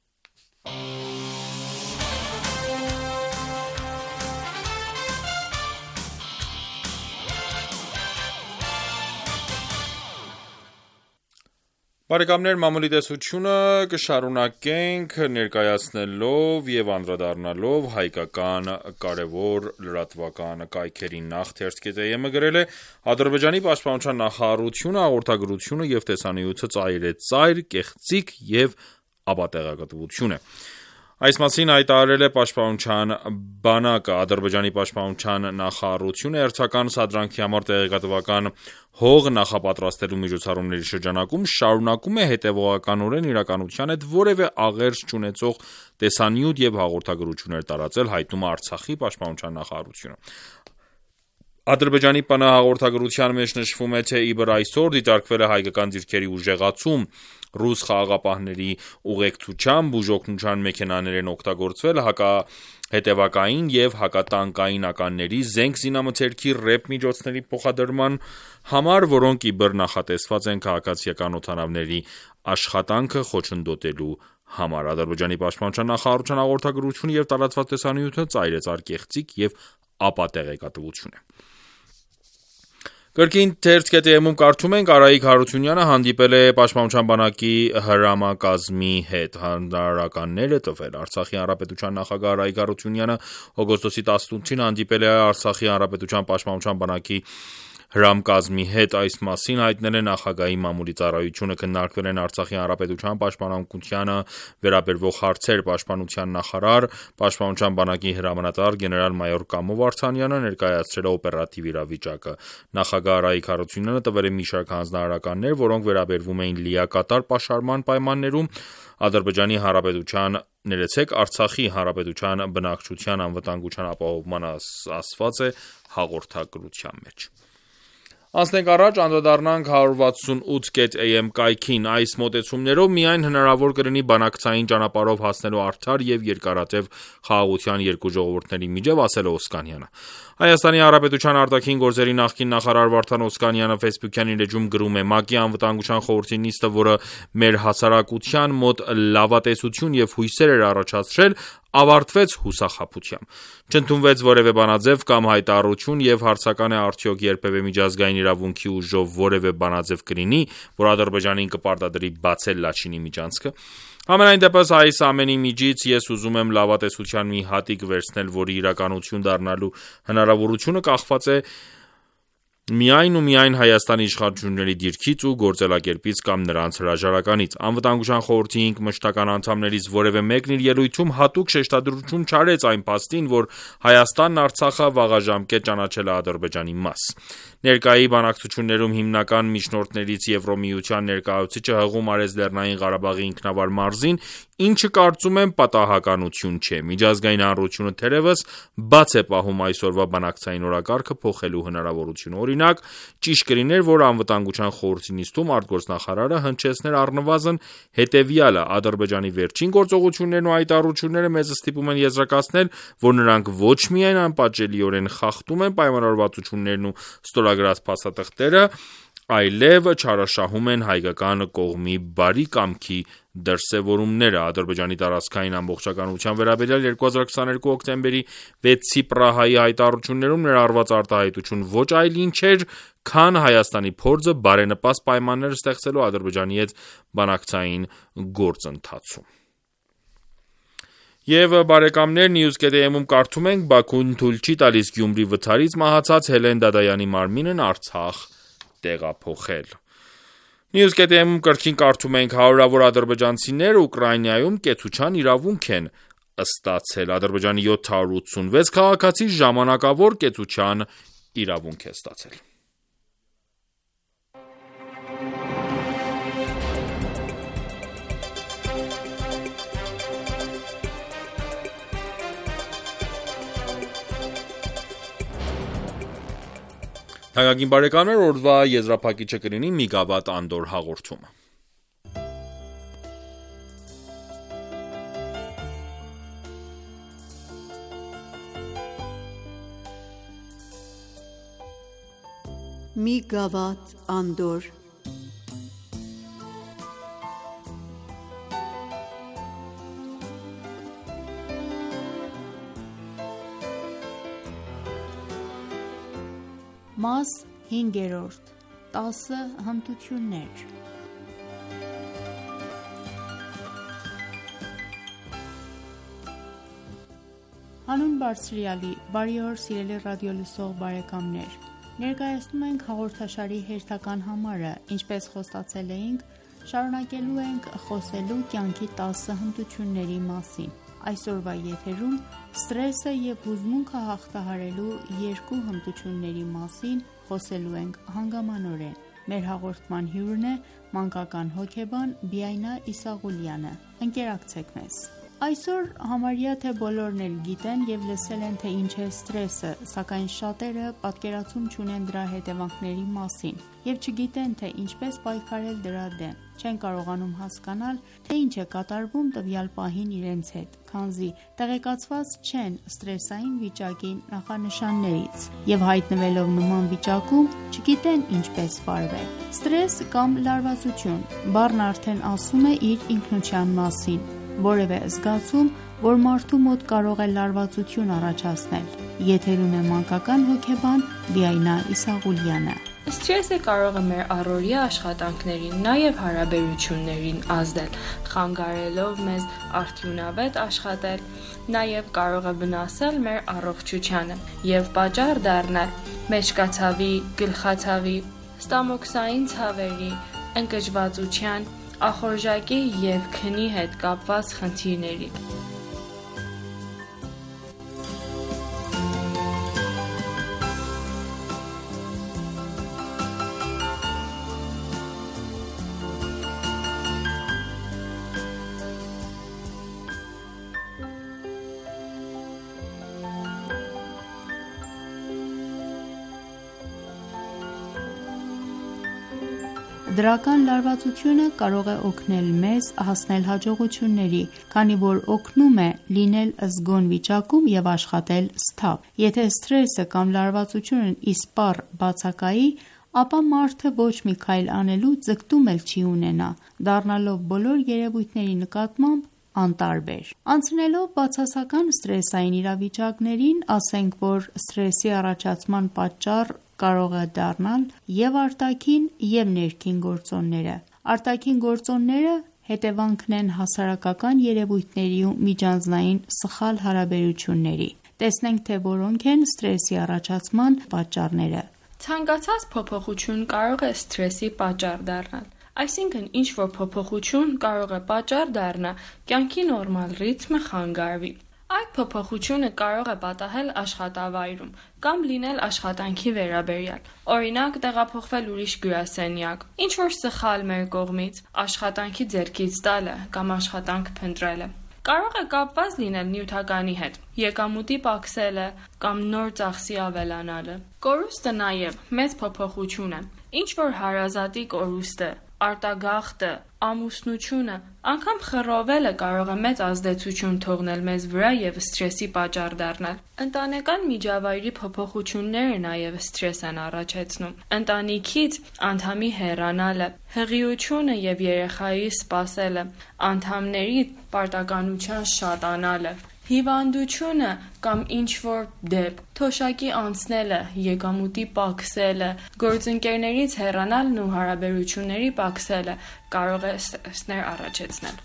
Բարեկամներ, մամուլի տեսությունը կշարունակենք ներկայացնելով եւ անդրադառնալով հայկական կարևոր լրատվական կայքերին։ Նախ թերթ.am-ը գրել է Ադրբեջանի պաշտպանության նախարարությունը հաղորդագրությունը եւ տեսանյութը ծայր է ծայր, կեղծիք եւ ապատեղեկատվություն է։ Այս մասին հայտարարել է Պաշտպանության բանակը։ Ադրբեջանի պաշտպանության նախարարությունը հերթական սադրանքի համար տեղեկատվական հող նախապատրաստելու միջոցառումների շրջանակում շարունակում է հետևողականորեն իրականության հետ որևէ աղերս չունեցող տեսանյութ եւ հաղորդագրություններ տարածել, հայտնում է Արցախի պաշտպանության նախարարությունը։ Ադրբեջանի ՊՆ հաղորդագրության մեջ նշվում է, թե իբր այսօր դիտարկվել է հայկական դիրքերի ուժեղացում, ռուս խաղաղապահների ուղեկցությամբ բուժօգնության մեքենաներ են օգտագործվել հակահետևակային եւ հակատանկային ականների, զենք զինամթերքի, ռեփ միջոցների փոխադրման համար, որոնք իբր նախատեսված են քաղաքացիական օդանավների աշխատանքը խոչընդոտելու համար։ Ադրբեջանի պաշտպանության նախարարության հաղորդագրությունը եւ տարածված տեսանյութը ծայրեծար կեղծիք եւ ապատեղեկատվություն է։ Կրկին թերթ.am-ում կարդում ենք Արայիկ Հարությունյանը հանդիպել է Պաշտպանության բանակի հրամակազմի հետ։ Հանրարարականները տվել։ Արցախի հանրապետության նախագահ Արայիկ Հարությունյանը օգոստոսի 18-ին հանդիպել է Արցախի հանրապետության Պաշտպանության բանակի հրամկազմի հետ։ Այս մասին հայտնել է նախագահի մամուլի ծառայությունը։ Քննարկվել են Արցախի հանրապետության պաշտպանությանը վերաբերվող հարցեր։ Պաշտպանության նախարար, Պաշտպանության բանակի հրամանատար գեներալ-մայոր Կամո Վարդանյանը ներկայացրել է օպերատիվ իրավիճակը։ Նախագահ Արայիկ Հարությունյանը տվել է մի շարք հանձնարարականներ, որոնք վերաբերվում էին լիակատար պաշարման պայմաններում Ադրբեջանի հանրապետության Արցախի հանրապետության բնակչության անվտանգության ապահովման ասված է հաղորդագրության մեջ։ Անցնենք առաջ, անդրադառնանք 168.am կայքին։ Այս մոտեցումներով միայն հնարավոր կլինի բանակցային ճանապարհով հասնելու արդար եւ երկարատև խաղաղության երկու ժողովուրդների միջև, ասել է Օսկանյանը։ Հայաստանի Հանրապետության արտաքին գործերի նախկին նախարար Վարդան Օսկանյանը Facebook-յան իր էջում գրում է. «ՄԱԿ-ի անվտանգության խորհրդի նիստը, որը մեր հասարակության մոտ լավատեսություն եւ հույսեր էր առաջացրել, ավարտվեց հուսախաբությամբ։ Չընդունվեց որևէ բանաձև կամ հայտարարություն եւ հարցական է արդյոք երբևէ միջազգային իրավունքի ուժով որևէ բանաձև կլինի, որ Ադրբեջանին կպարտադրի բացել Լաչինի միջանցքը։ Համենայն դեպս այս ամենի միջից ես ուզում եմ լավատեսության մի հատիկ վերցնել, որի իրականություն դառնալու հնարավորությունը կախված է միայն ու միայն Հայաստանի իշխանությունների դիրքից ու գործելակերպից կամ նրանց հրաժարականից։ Անվտանգության խորհրդի 5 մշտական անդամներից որևէ մեկն իր ելույթում հատուկ շեշտադրություն չարեց այն փաստին, որ Հայաստանն Արցախը վաղաժամկետ ճանաչել է Ադրբեջանի մաս։ Ներկայի բանակցություններում հիմնական միջնորդներից Եվրոմիության ներկայացուցիչը հղում արեց Լեռնային Ղարաբաղի ինքնավար մարզին, ինչը կարծում եմ պատահականություն չէ։ Միջազգային հանրությունը թերևս բաց է պահում այսօրվա բանակցային օրակարգը փոխելու հնարավորությունը։ Օրինակ, ճիշտ կլիներ, որ անվտանգության խորհրդի նիստում արտգործնախարարը հնչեցներ առնվազն հետևյալը. Ադրբեջանի վերջին գործողություններն ու հայտարարությունները մեզ ստիպում են եզրակացնել, որ նրանք ոչ միայն անպատժելիորեն խախտում են պայմանավորվածություններն ու ստորագրած փաստաթղթերը, այլև չարաշահում են հայկական կողմի բարի կամքի դրսևորումները։ Ադրբեջանի տարածքային ամբողջականության վերաբերյալ 2022 հոկտեմբերի 6-ի Պրահայի հայտարարություններում ներառված արտահայտություն ոչ այլ ինչ էր, քան Հայաստանի փորձը բարենպաստ պայմաններ ստեղծելու Ադրբեջանի հետ բանակցային գործընթացում։ Եվ բարեկամներ, News.am-ում կարդում ենք. Բաքուն թույլ չի տալիս Գյումրի վթարից մահացած Հելեն Դադայանի մարմինն Արցախ տեղափոխել։ News.am-ում կրկին կարդում ենք. հարյուրավոր ադրբեջանցիներ Ուկրաինայում կեցության իրավունք են ստացել։ Ադրբեջանի 786 քաղաքացի ժամանակավոր կեցության իրավունք է ստացել։ Թանկագին բարեկամներ, օրվա եզրափակիչը կլինի Միգավատ Անդոր հաղորդումը։ Միգավատ Անդոր Մաս 5-րդ 10 հմտություններ Հանուն Բարձրյալի, բարի օր սիրելի ռադիոլսող բարեկամներ, ներկայացնում ենք հաղորդաշարի հերթական համարը, ինչպես խոստացել էինք, շարունակելու ենք խոսելու կյանքի 10 հմտությունների մասին։ Այսօրվա եթերում ստրեսը եւ հուզմունքը հաղթահարելու 2 հմտությունների մասին խոսելու ենք հանգամանորեն։ Մեր հաղորդման հյուրն է մանկական հոգեբան Բիայնա Իսաղուլյանը։ Ընկերակցեք մեզ։ Այսօր համարյա թե բոլորն էլ գիտեն եւ լսել են թե ինչ է ստրեսը, սակայն շատերը պատկերացում չունեն դրա հետևանքների մասին եւ չգիտեն թե ինչպես պայքարել դրա դեմ։ Չեն կարողանում հասկանալ, թե ինչ է կատարվում տվյալ պահին իրենց հետ, քանզի տեղեկացված չեն ստրեսային վիճակի նախանշաններից եւ հայտնվելով նման վիճակում չգիտեն ինչպես վարվել։ Ստրես կամ լարվածություն բառն արդեն ասում է իր ինքնության մասին, որևէ զգացում, որ մարդու մոտ կարող է լարվածություն առաջացնել։ Եթերում է մանկական հոգեբան Բիայնա Իսաղուլյանը։ Ստրեսը կարող է մեր առօրյա աշխատանքներին, նաև հարաբերություններին ազդել, խանգարելով մեզ արդյունավետ աշխատել, նաև կարող է վնասել մեր առողջությանը և պատճառ դառնալ մեջքացավի, գլխացավի, ստամոքսային ցավերի, ընկճվածության, ախորժակի և քնի հետ կապված խնդիրների։ Դրական լարվածությունը կարող է օգնել մեզ հասնել հաջողությունների, քանի որ օգնում է լինել զգոն վիճակում և աշխատել սթափ։ Եթե ստրեսը կամ լարվածությունն իսպառ բացակայի, ապա մարդը ոչ մի քայլ անելու ձգտում էլ չի ունենա, դառնալով բոլոր երևույթների նկատմամբ անտարբեր։ Անցնելով բացասական ստրեսային իրավիճակներին, ասենք, որ ստրեսի առաջացման պատճառ կարող է դառնալ և արտաքին և ներքին գործոնները։ Արտաքին գործոնները հետևանքն են հասարակական երևույթների ու միջանձնային սխալ հարաբերությունների։ Տեսնենք, թե որոնք են ստրեսի առաջացման պատճառները։ Ցանկացած փոփոխություն կարող է սթրեսի պատճառ դառնալ։ Այսինքն, ինչ-որ փոփոխություն կարող է պատճառ դառնա կյանքի նորմալ ռիթմը խանգարվի։ Այդ փոփոխությունը կարող է պատահել աշխատավայրում կամ լինել աշխատանքի վերաբերյալ։ Օրինակ, տեղափոխվել ուրիշ գրասենյակ, ինչ-որ սխալ մեր կողմից, աշխատանքի ձեռքից տալը կամ աշխատանք փնտրելը։ Կարող է կապված լինել նյութականի հետ, եկամուտի պակսելը կամ նոր ծախսի ավելանալը։ Կորուստը նաև մեծ փոփոխություն է։ Ինչ-որ հարազատի կորուստը, արտագաղթը, ամուսնությունը, անգամ խռովելը կարող է մեծ ազդեցություն թողնել մեզ վրա եւ սթրեսի պատճառ դառնալ։ Ընտանեկան միջավայրի փոփոխությունները նաև սթրես են առաջացնում։ Ընտանիքից անդամի հեռանալը, հղիությունը եւ երեխայի սպասելը, անդամների պարտականության շատանալը, հիվանդությունը կամ ինչ-որ դեպք, թոշակի անցնելը, եկամուտի պակսելը, գործընկերներից հեռանալն ու հարաբերությունների պակսելը կարող է սթրեսներ առաջացնել։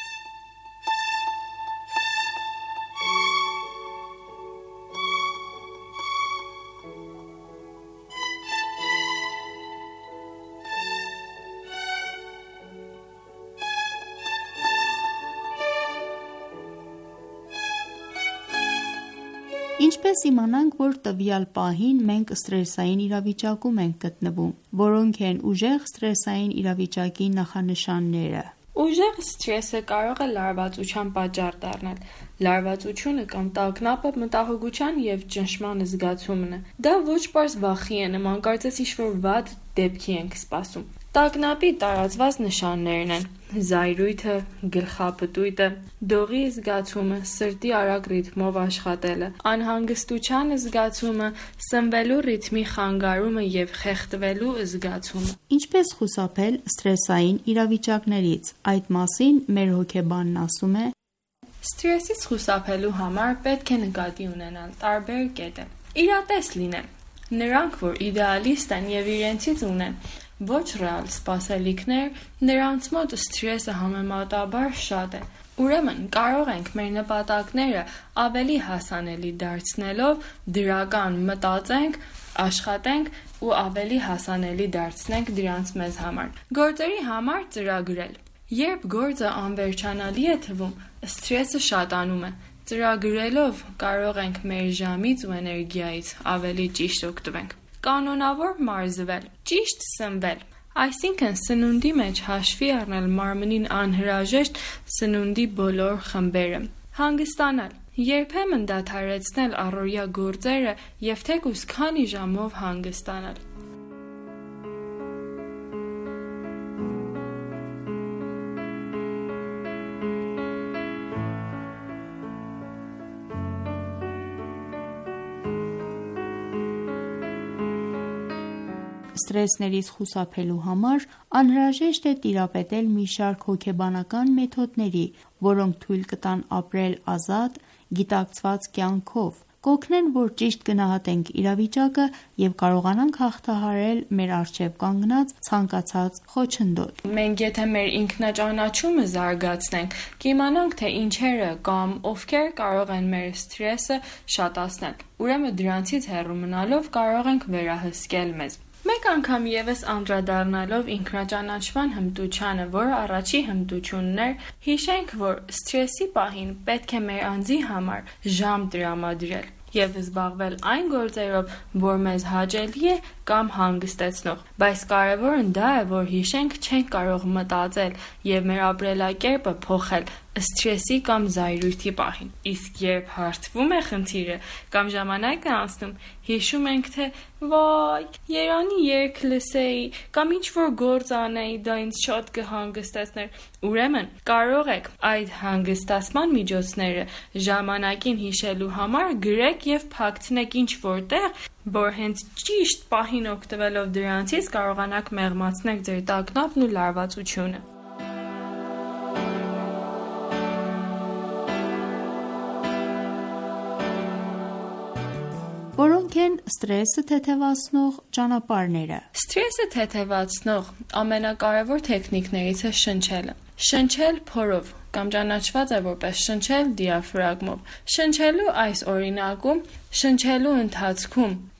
Ինչպես իմանանք, որ տվյալ պահին մենք սթրեսային իրավիճակում ենք գտնվում, որոնք են ուժեղ սթրեսային իրավիճակի նախանշանները։ Ուժեղ սթրեսը կարող է լարվածության պատճառ դառնալ։ Լարվածությունը կամ տագնապը մտահոգության եւ ճնշման զգացումն է։ Դա ոչ պարզ վախի է նման, կարծես ինչ-որ վատ դեպքի ենք սպասում։ Տագնապի տարածված նշաններն են զայրույթը, գլխապտույտը, դողի զգացումը, սրտի արագ ռիթմով աշխատելը, անհանգստության զգացումը, սնվելու ռիթմի խանգարումը եւ խեղդվելու զգացումը։ Ինչպես խուսափել սթրեսային իրավիճակներից։ Այդ մասին մեր հոգեբանն ասում է. Սթրեսից խուսափելու համար պետք է նկատի ունենալ տարբեր կետեր։ Իրատես լինել։ Նրանք, որ իդեալիստ են եւ իրենցից ունեն ոչ ռեալ սպասելիքներ, նրանց մոտ սթրեսը համեմատաբար շատ է։ Ուրեմն կարող ենք մեր նպատակները ավելի հասանելի դարձնելով դրական մտածենք, աշխատենք ու ավելի հասանելի դարձնենք դրանց մեզ համար։ Գործերի համար ծրագրել։ Երբ գործը անվերջանալի է թվում, սթրեսը շատանում է։ Ծրագրելով կարող ենք մեր ժամից ու էներգիայից ավելի ճիշտ օգտվենք։ Կանոնավոր մարզվել, ճիշտ սնվել, այսինքն սնունդի մեջ հաշվի առնել մարմնին անհրաժեշտ սնունդի բոլոր խմբերը։ Հանգստանալ, երբեմն դադարեցնել առօրյա գործերը եւ թեկուզ քանի ժամով հանգստանալ։ Սթրեսներից խուսափելու համար անհրաժեշտ է տիրապետել մի շարք հոգեբանական մեթոդների, որոնք թույլ կտան ապրել ազատ, գիտակցված կյանքով, կօգնեն, որ ճիշտ գնահատենք իրավիճակը եւ կարողանանք հաղթահարել մեր առջեւ կանգնած ցանկացած խոչընդոտ։ Մենք եթե մեր ինքնաճանաչումը զարգացնենք, կիմանանք, թե ինչերը կամ ովքեր կարող են մեր սթրեսը շատացնել։ Ուրեմն դրանցից հեռու մնալով կարող ենք վերահսկել մեզ։ Մեկ անգամ եւս անդրադառնալով ինքնաճանաչման հմտությանը, որը առաջի հմտությունն էր, հիշենք, որ սթրեսի պահին պետք է մեր անձի համար ժամ տրամադրել եւ զբաղվել այն գործերով, որ մեզ հաճելի է կամ հանգստեցնող, բայց կարևորն դա է, որ հիշենք չենք կարող մտածել եւ մեր ապրելակերպը փոխել սթրեսի կամ զայրույթի պահին։ Իսկ երբ հարթվում է խնդիրը կամ ժամանակը անցնում, հիշում ենք, թե վայ, երանի երգ լսեի կամ ինչ-որ գործ անեի, դա ինձ շատ կհանգստեցներ։ Ուրեմն կարող եք այդ հանգստացման միջոցները ժամանակին հիշելու համար գրեք եւ փակցնեք ինչ-որ տեղ, որ հենց ճիշտ պահին օգտվելով դրանցից կարողանաք մեղմացնել ձեր տագնապն ու լարվածությունը։ Որոնք են սթրեսը թեթևացնող ճանապարհները։ Սթրեսը թեթևացնող ամենակարևոր տեխնիկներից է շնչելը։ Շնչել փորով կամ ճանաչված է որպես շնչել դիաֆրագմով։ Շնչելու այս օրինակում շնչելու ընթացքում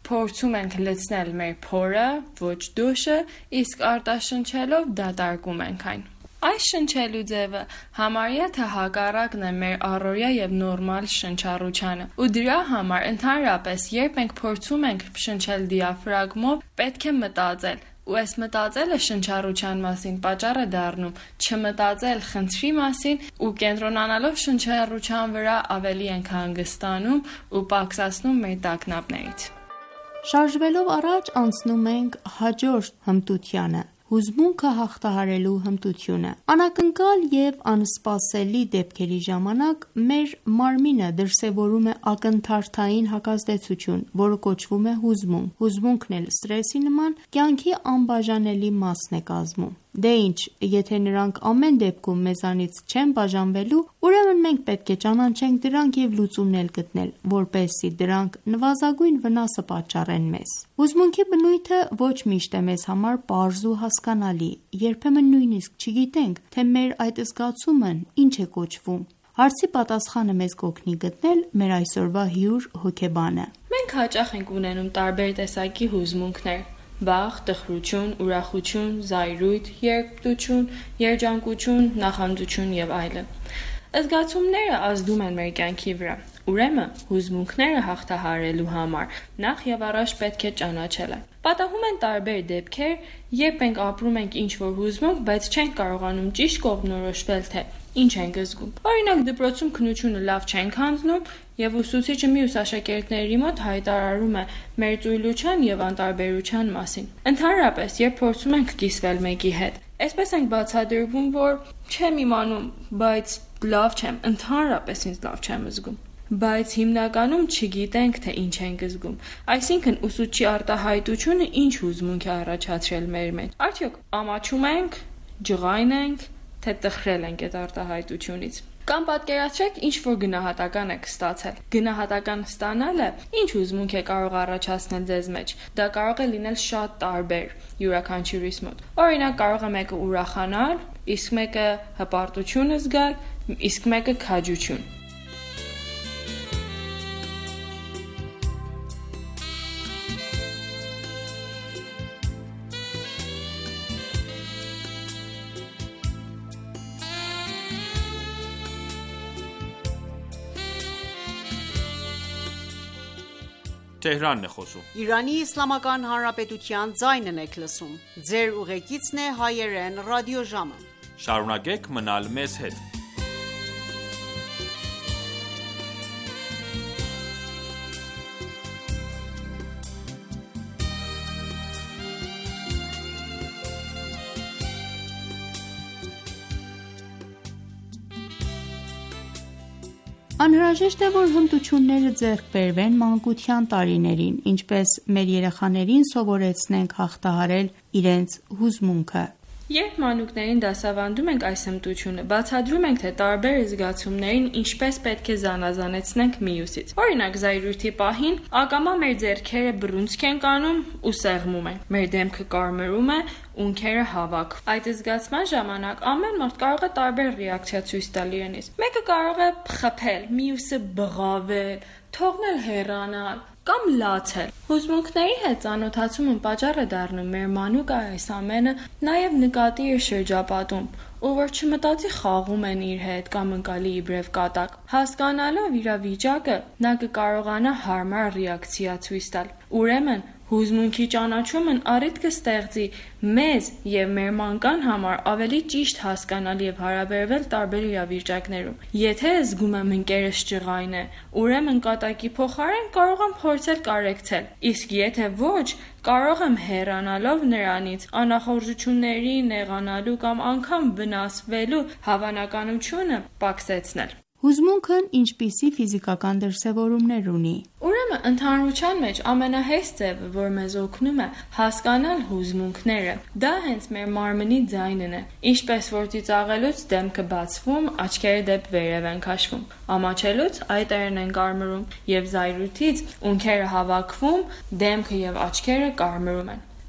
փորձում ենք լցնել մեր փորը, ոչ դուշը, իսկ արտաշնչելով դատարկում ենք այն։ Այս շնչելու ձևը համարյա թե հակառակն է մեր առօրյա եւ նորմալ շնչառությանը։ Ու դրա համար ընդհանրապես, երբ մենք փորձում ենք շնչել դիաֆրագմով, պետք է մտածել։ Ու այս մտածելը շնչառության մասին պատճառ է դառնում չմտածել խնդրի մասին ու կենտրոնանալով շնչառության վրա ավելի ենք հանգստանում ու պակսացնում մեր տագնապներից։ Շարժվելով առաջ անցնում ենք հաջորդ հմտությանը՝ հուզմունքը հաղթահարելու հմտությունը։ Անակնկալ եւ անսպասելի դեպքերի ժամանակ մեր մարմինը դրսևորում է ակնթարթային հակազդեցություն, որը կոչվում է հուզմունք։ Հուզմունքն էլ ստրեսի նման կյանքի անբաժանելի մասն է կազմում։ Դե ինչ, եթե նրանք ամեն դեպքում մեզանից չեն բաժանվելու, ուրեմն մենք պետք է ճանաչենք դրանք եւ լուծումներ գտնել, որպեսզի դրանք նվազագույն վնասը պատճառեն մեզ։ Հուզմունքի բնույթը ոչ միշտ է մեզ համար պարզ ու հասկանալի, երբեմն նույնիսկ չգիտենք, թե մեր այդ զգացումն ինչ է կոչվում։ Հարցի պատասխանը մեզ կօգնի գտնել մեր այսօրվա հյուր հոգեբանը։ Մենք հաճախ ենք ունենում տարբեր տեսակի հուզմունքներ՝ վախ, տխրություն, ուրախություն, զայրույթ, երկպտություն, երջանկություն, նախանձություն եւ այլն։ Զգացումները ազդում են մեր կյանքի վրա։ Ուրեմն, հուզմունքները հաղթահարելու համար նախ եւ առաջ պետք է ճանաչել այն։ Պատահում են տարբեր դեպքեր, երբ մենք ապրում ենք ինչ-որ հուզմունք, բայց չենք կարողանում ճիշտ կողմնորոշվել, թե ինչ ենք զգում։ Օրինակ, դպրոցում քննությունը լավ չենք հանձնում եւ ուսուցիչը մյուս աշակերտների մոտ հայտարարում է մեր ծույլության եւ անտարբերության մասին։ Ընդհանրապես, երբ փորձում ենք կիսվել մեկի հետ, այսպես ենք բացատրվում, որ չեմ իմանում, բայց լավ չեմ, ընդհանրապես ինձ լավ չեմ զգում։ Բայց հիմնականում չգիտենք, թե ինչ ենք զգում։ Այսինքն ուսուցչի արտահայտությունը ինչ հուզմունք է առաջացրել մեր մեջ։ Արդյոք ամաչում ենք, ջղայն ենք, թե տխրել ենք այդ արտահայտությունից։ Կամ պատկերացրեք, ինչ որ գնահատական եք ստացել։ Գնահատական ստանալը ինչ հուզմունք է կարող առաջացնել ձեզ մեջ։ Դա կարող է լինել շատ տարբեր յուրաքանչյուրիս մոտ։ Օրինակ, կարող է մեկը ուրախանալ, իսկ մեկը հպարտություն զգալ, իսկ մեկը քաջություն։ Tehranն է խոսում։ Իրանի Իսլամական Հանրապետության ձայնն եք լսում։ Ձեր ուղեկիցն է հայերեն ռադիոժամը։ Շարունակեք մնալ մեզ հետ։ Անհրաժեշտ է, որ հմտությունները ձեռք բերվեն մանկության տարիներին, ինչպես մեր երեխաներին սովորեցնենք հաղթահարել իրենց հուզմունքը։ Երբ մանուկներին դասավանդում ենք այս հմտությունը, բացատրում ենք, թե տարբեր զգացումներին ինչպես պետք է զանազանեցնենք մյուսից։ Օրինակ, զայրույթի պահին ակամա մեր ձեռքերը բռունցք են անում ու սեղմում ենք։ Մեր դեմքը կարմրում է, ունքերը հավաքում։ Այդ զգացման ժամանակ ամեն մարդ կարող է տարբեր ռեակցիա ցույց տալ իրենից։ Մեկը կարող է խփել, մյուսը բղավել, թողնել հեռանալ կամ լացել։ Հուզմունքների հետ ծանոթացումը պատճառ է դառնում մեր մանուկը այս ամենը նաև նկատի իր շրջապատում, ու որ չմտածի խաղում են իր հետ կամ ընկալի իբրև կատակ։ Հասկանալով իրավիճակը, նա կկարողանա հարմար ռեակցիա ցույց տալ։ Ուրեմն հուզմունքի ճանաչումն առիթ կստեղծի մեզ եւ մեր մանկան համար ավելի ճիշտ հասկանալ եւ հարաբերվել տարբեր իրավիճակներում։ Եթե զգում եմ ընկերս ջղայն է, ուրեմն կատակի փոխարեն կարող եմ փորձել կարեկցել։ Իսկ եթե ոչ, կարող եմ հեռանալով նրանից անախորժությունների, նեղանալու կամ անգամ վնասվելու հավանականությունը պակսեցնել։ Հուզմունքն ինչպիսի ֆիզիկական դրսևորումներ ունի։ Ուրեմն ընդհանրության մեջ ամենահեշտ ձևը, որ մեզ օգնում է հասկանալ հուզմունքները, դա հենց մեր մարմնի ձայնն է։ Ինչպես որ ծիծաղելուց դեմքը բացվում, աչքերը դեպ վերև են քաշվում, ամաչելուց այտերն են կարմրում, եւ զայրույթից ունքերը հավաքվում, դեմքը եւ աչքերը կարմրում են։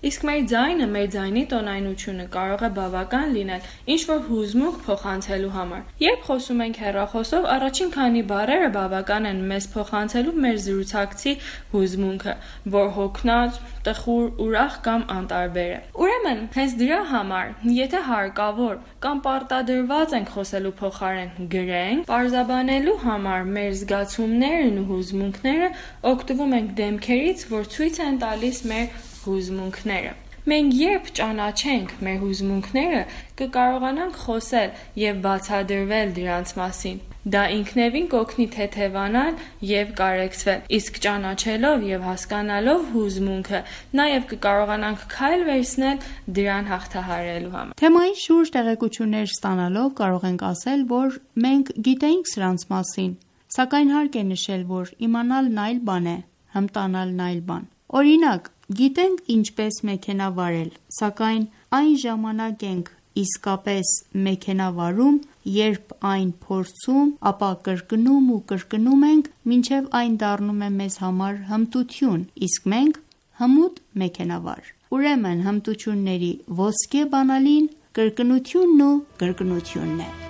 Իսկ մեր ձայնը, մեր ձայնի տոնայնությունը կարող է բավական լինել ինչ-որ հուզմունք փոխանցելու համար։ Երբ խոսում ենք հեռախոսով, առաջին քանի բառերը բավական են մեզ փոխանցելու մեր զրուցակցի հուզմունքը, որ հոգնած, տխուր, ուրախ կամ անտարբեր է։ Ուրեմն, հենց դրա համար, եթե հարկավոր կամ պարտադրված ենք խոսելու փոխարեն գրենք, պարզաբանելու համար մեր զգացումներն ու հուզմունքները օգտվում ենք դեմքերից, որ ցույց են տալիս մեր հուզմունքները։ Մենք երբ ճանաչենք մեր հուզմունքները, կկարողանանք խոսել եւ բացատրվել դրանց մասին։ Դա ինքնևին կօգնի թեթևանալ եւ կարեկցվել, իսկ ճանաչելով եւ հասկանալով հուզմունքը, նաեւ կկարողանանք քայլ վերցնել դրան հաղթահարելու համար։ Թեմայի շուրջ տեղեկություններ ստանալով կարող ենք ասել, որ մենք գիտեինք սրանց մասին, սակայն հարկ է նշել, որ իմանալն այլ բան է, հմտանալն այլ բան։ Օրինակ, գիտենք ինչպես մեքենա վարել, սակայն այն ժամանակ ենք իսկապես մեքենա վարում, երբ այն փորձում, ապա կրկնում ու կրկնում ենք, մինչև այն դառնում է մեզ համար հմտություն, իսկ մենք հմուտ մեքենավար։ Ուրեմն հմտությունների ոսկե բանալին կրկնությունն ու կրկնությունն է։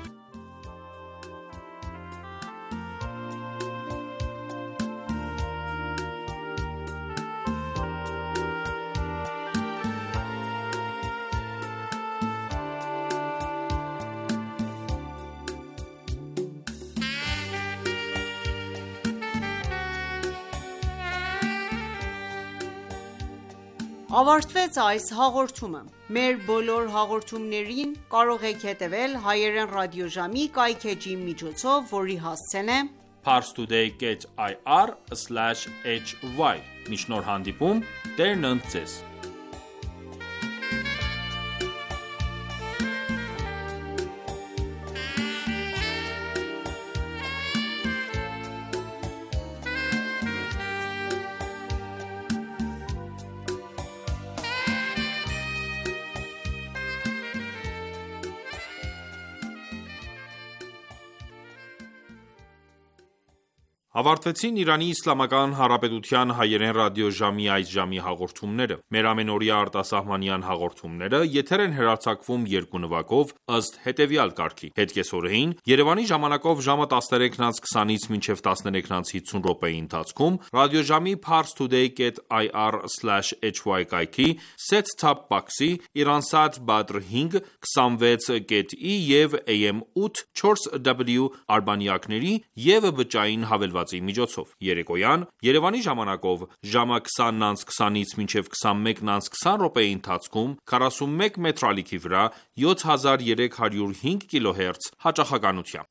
Ավարտվեց այս հաղորդումը։ Մեր բոլոր հաղորդումներին կարող եք հետևել հայերեն ռադիոժամի կայքէջի միջոցով, որի հասցեն է parstoday.ir/hy։ Մինչ նոր հանդիպում, Տերն ընդ ձեզ։ Ավարտվեցին Իրանի Իսլամական Հանրապետության հայերեն ռադիոժամի այս ժամի հաղորդումները։ Մեր ամենօրյա արտասահմանյան հաղորդումները եթեր են հեռարձակվում երկու նվագով ըստ հետևյալ կարգի. Հետկեսօրեին Երևանի ժամանակով ժամը 13:20-ից մինչև 13:50 րոպեի ընթացքում ռադիոժամի parstoday.ir/hy կայքի set-top box-ի Iransat Badr 5 26.i եւ AM 8 4W արբանյակների եւ բջջային հավելվածի միջոցով։ Երեկոյան Երևանի ժամանակով ժամը 20:20-ից մինչև 21:20 րոպեի ընթացքում 41 մետրալիքի վրա 7305 կիլոհերց հաճախականությամբ։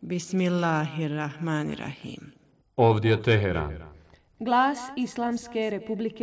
Bismillahirrahmanirrahim. Ovdje Teheran. Glas Islamske Republike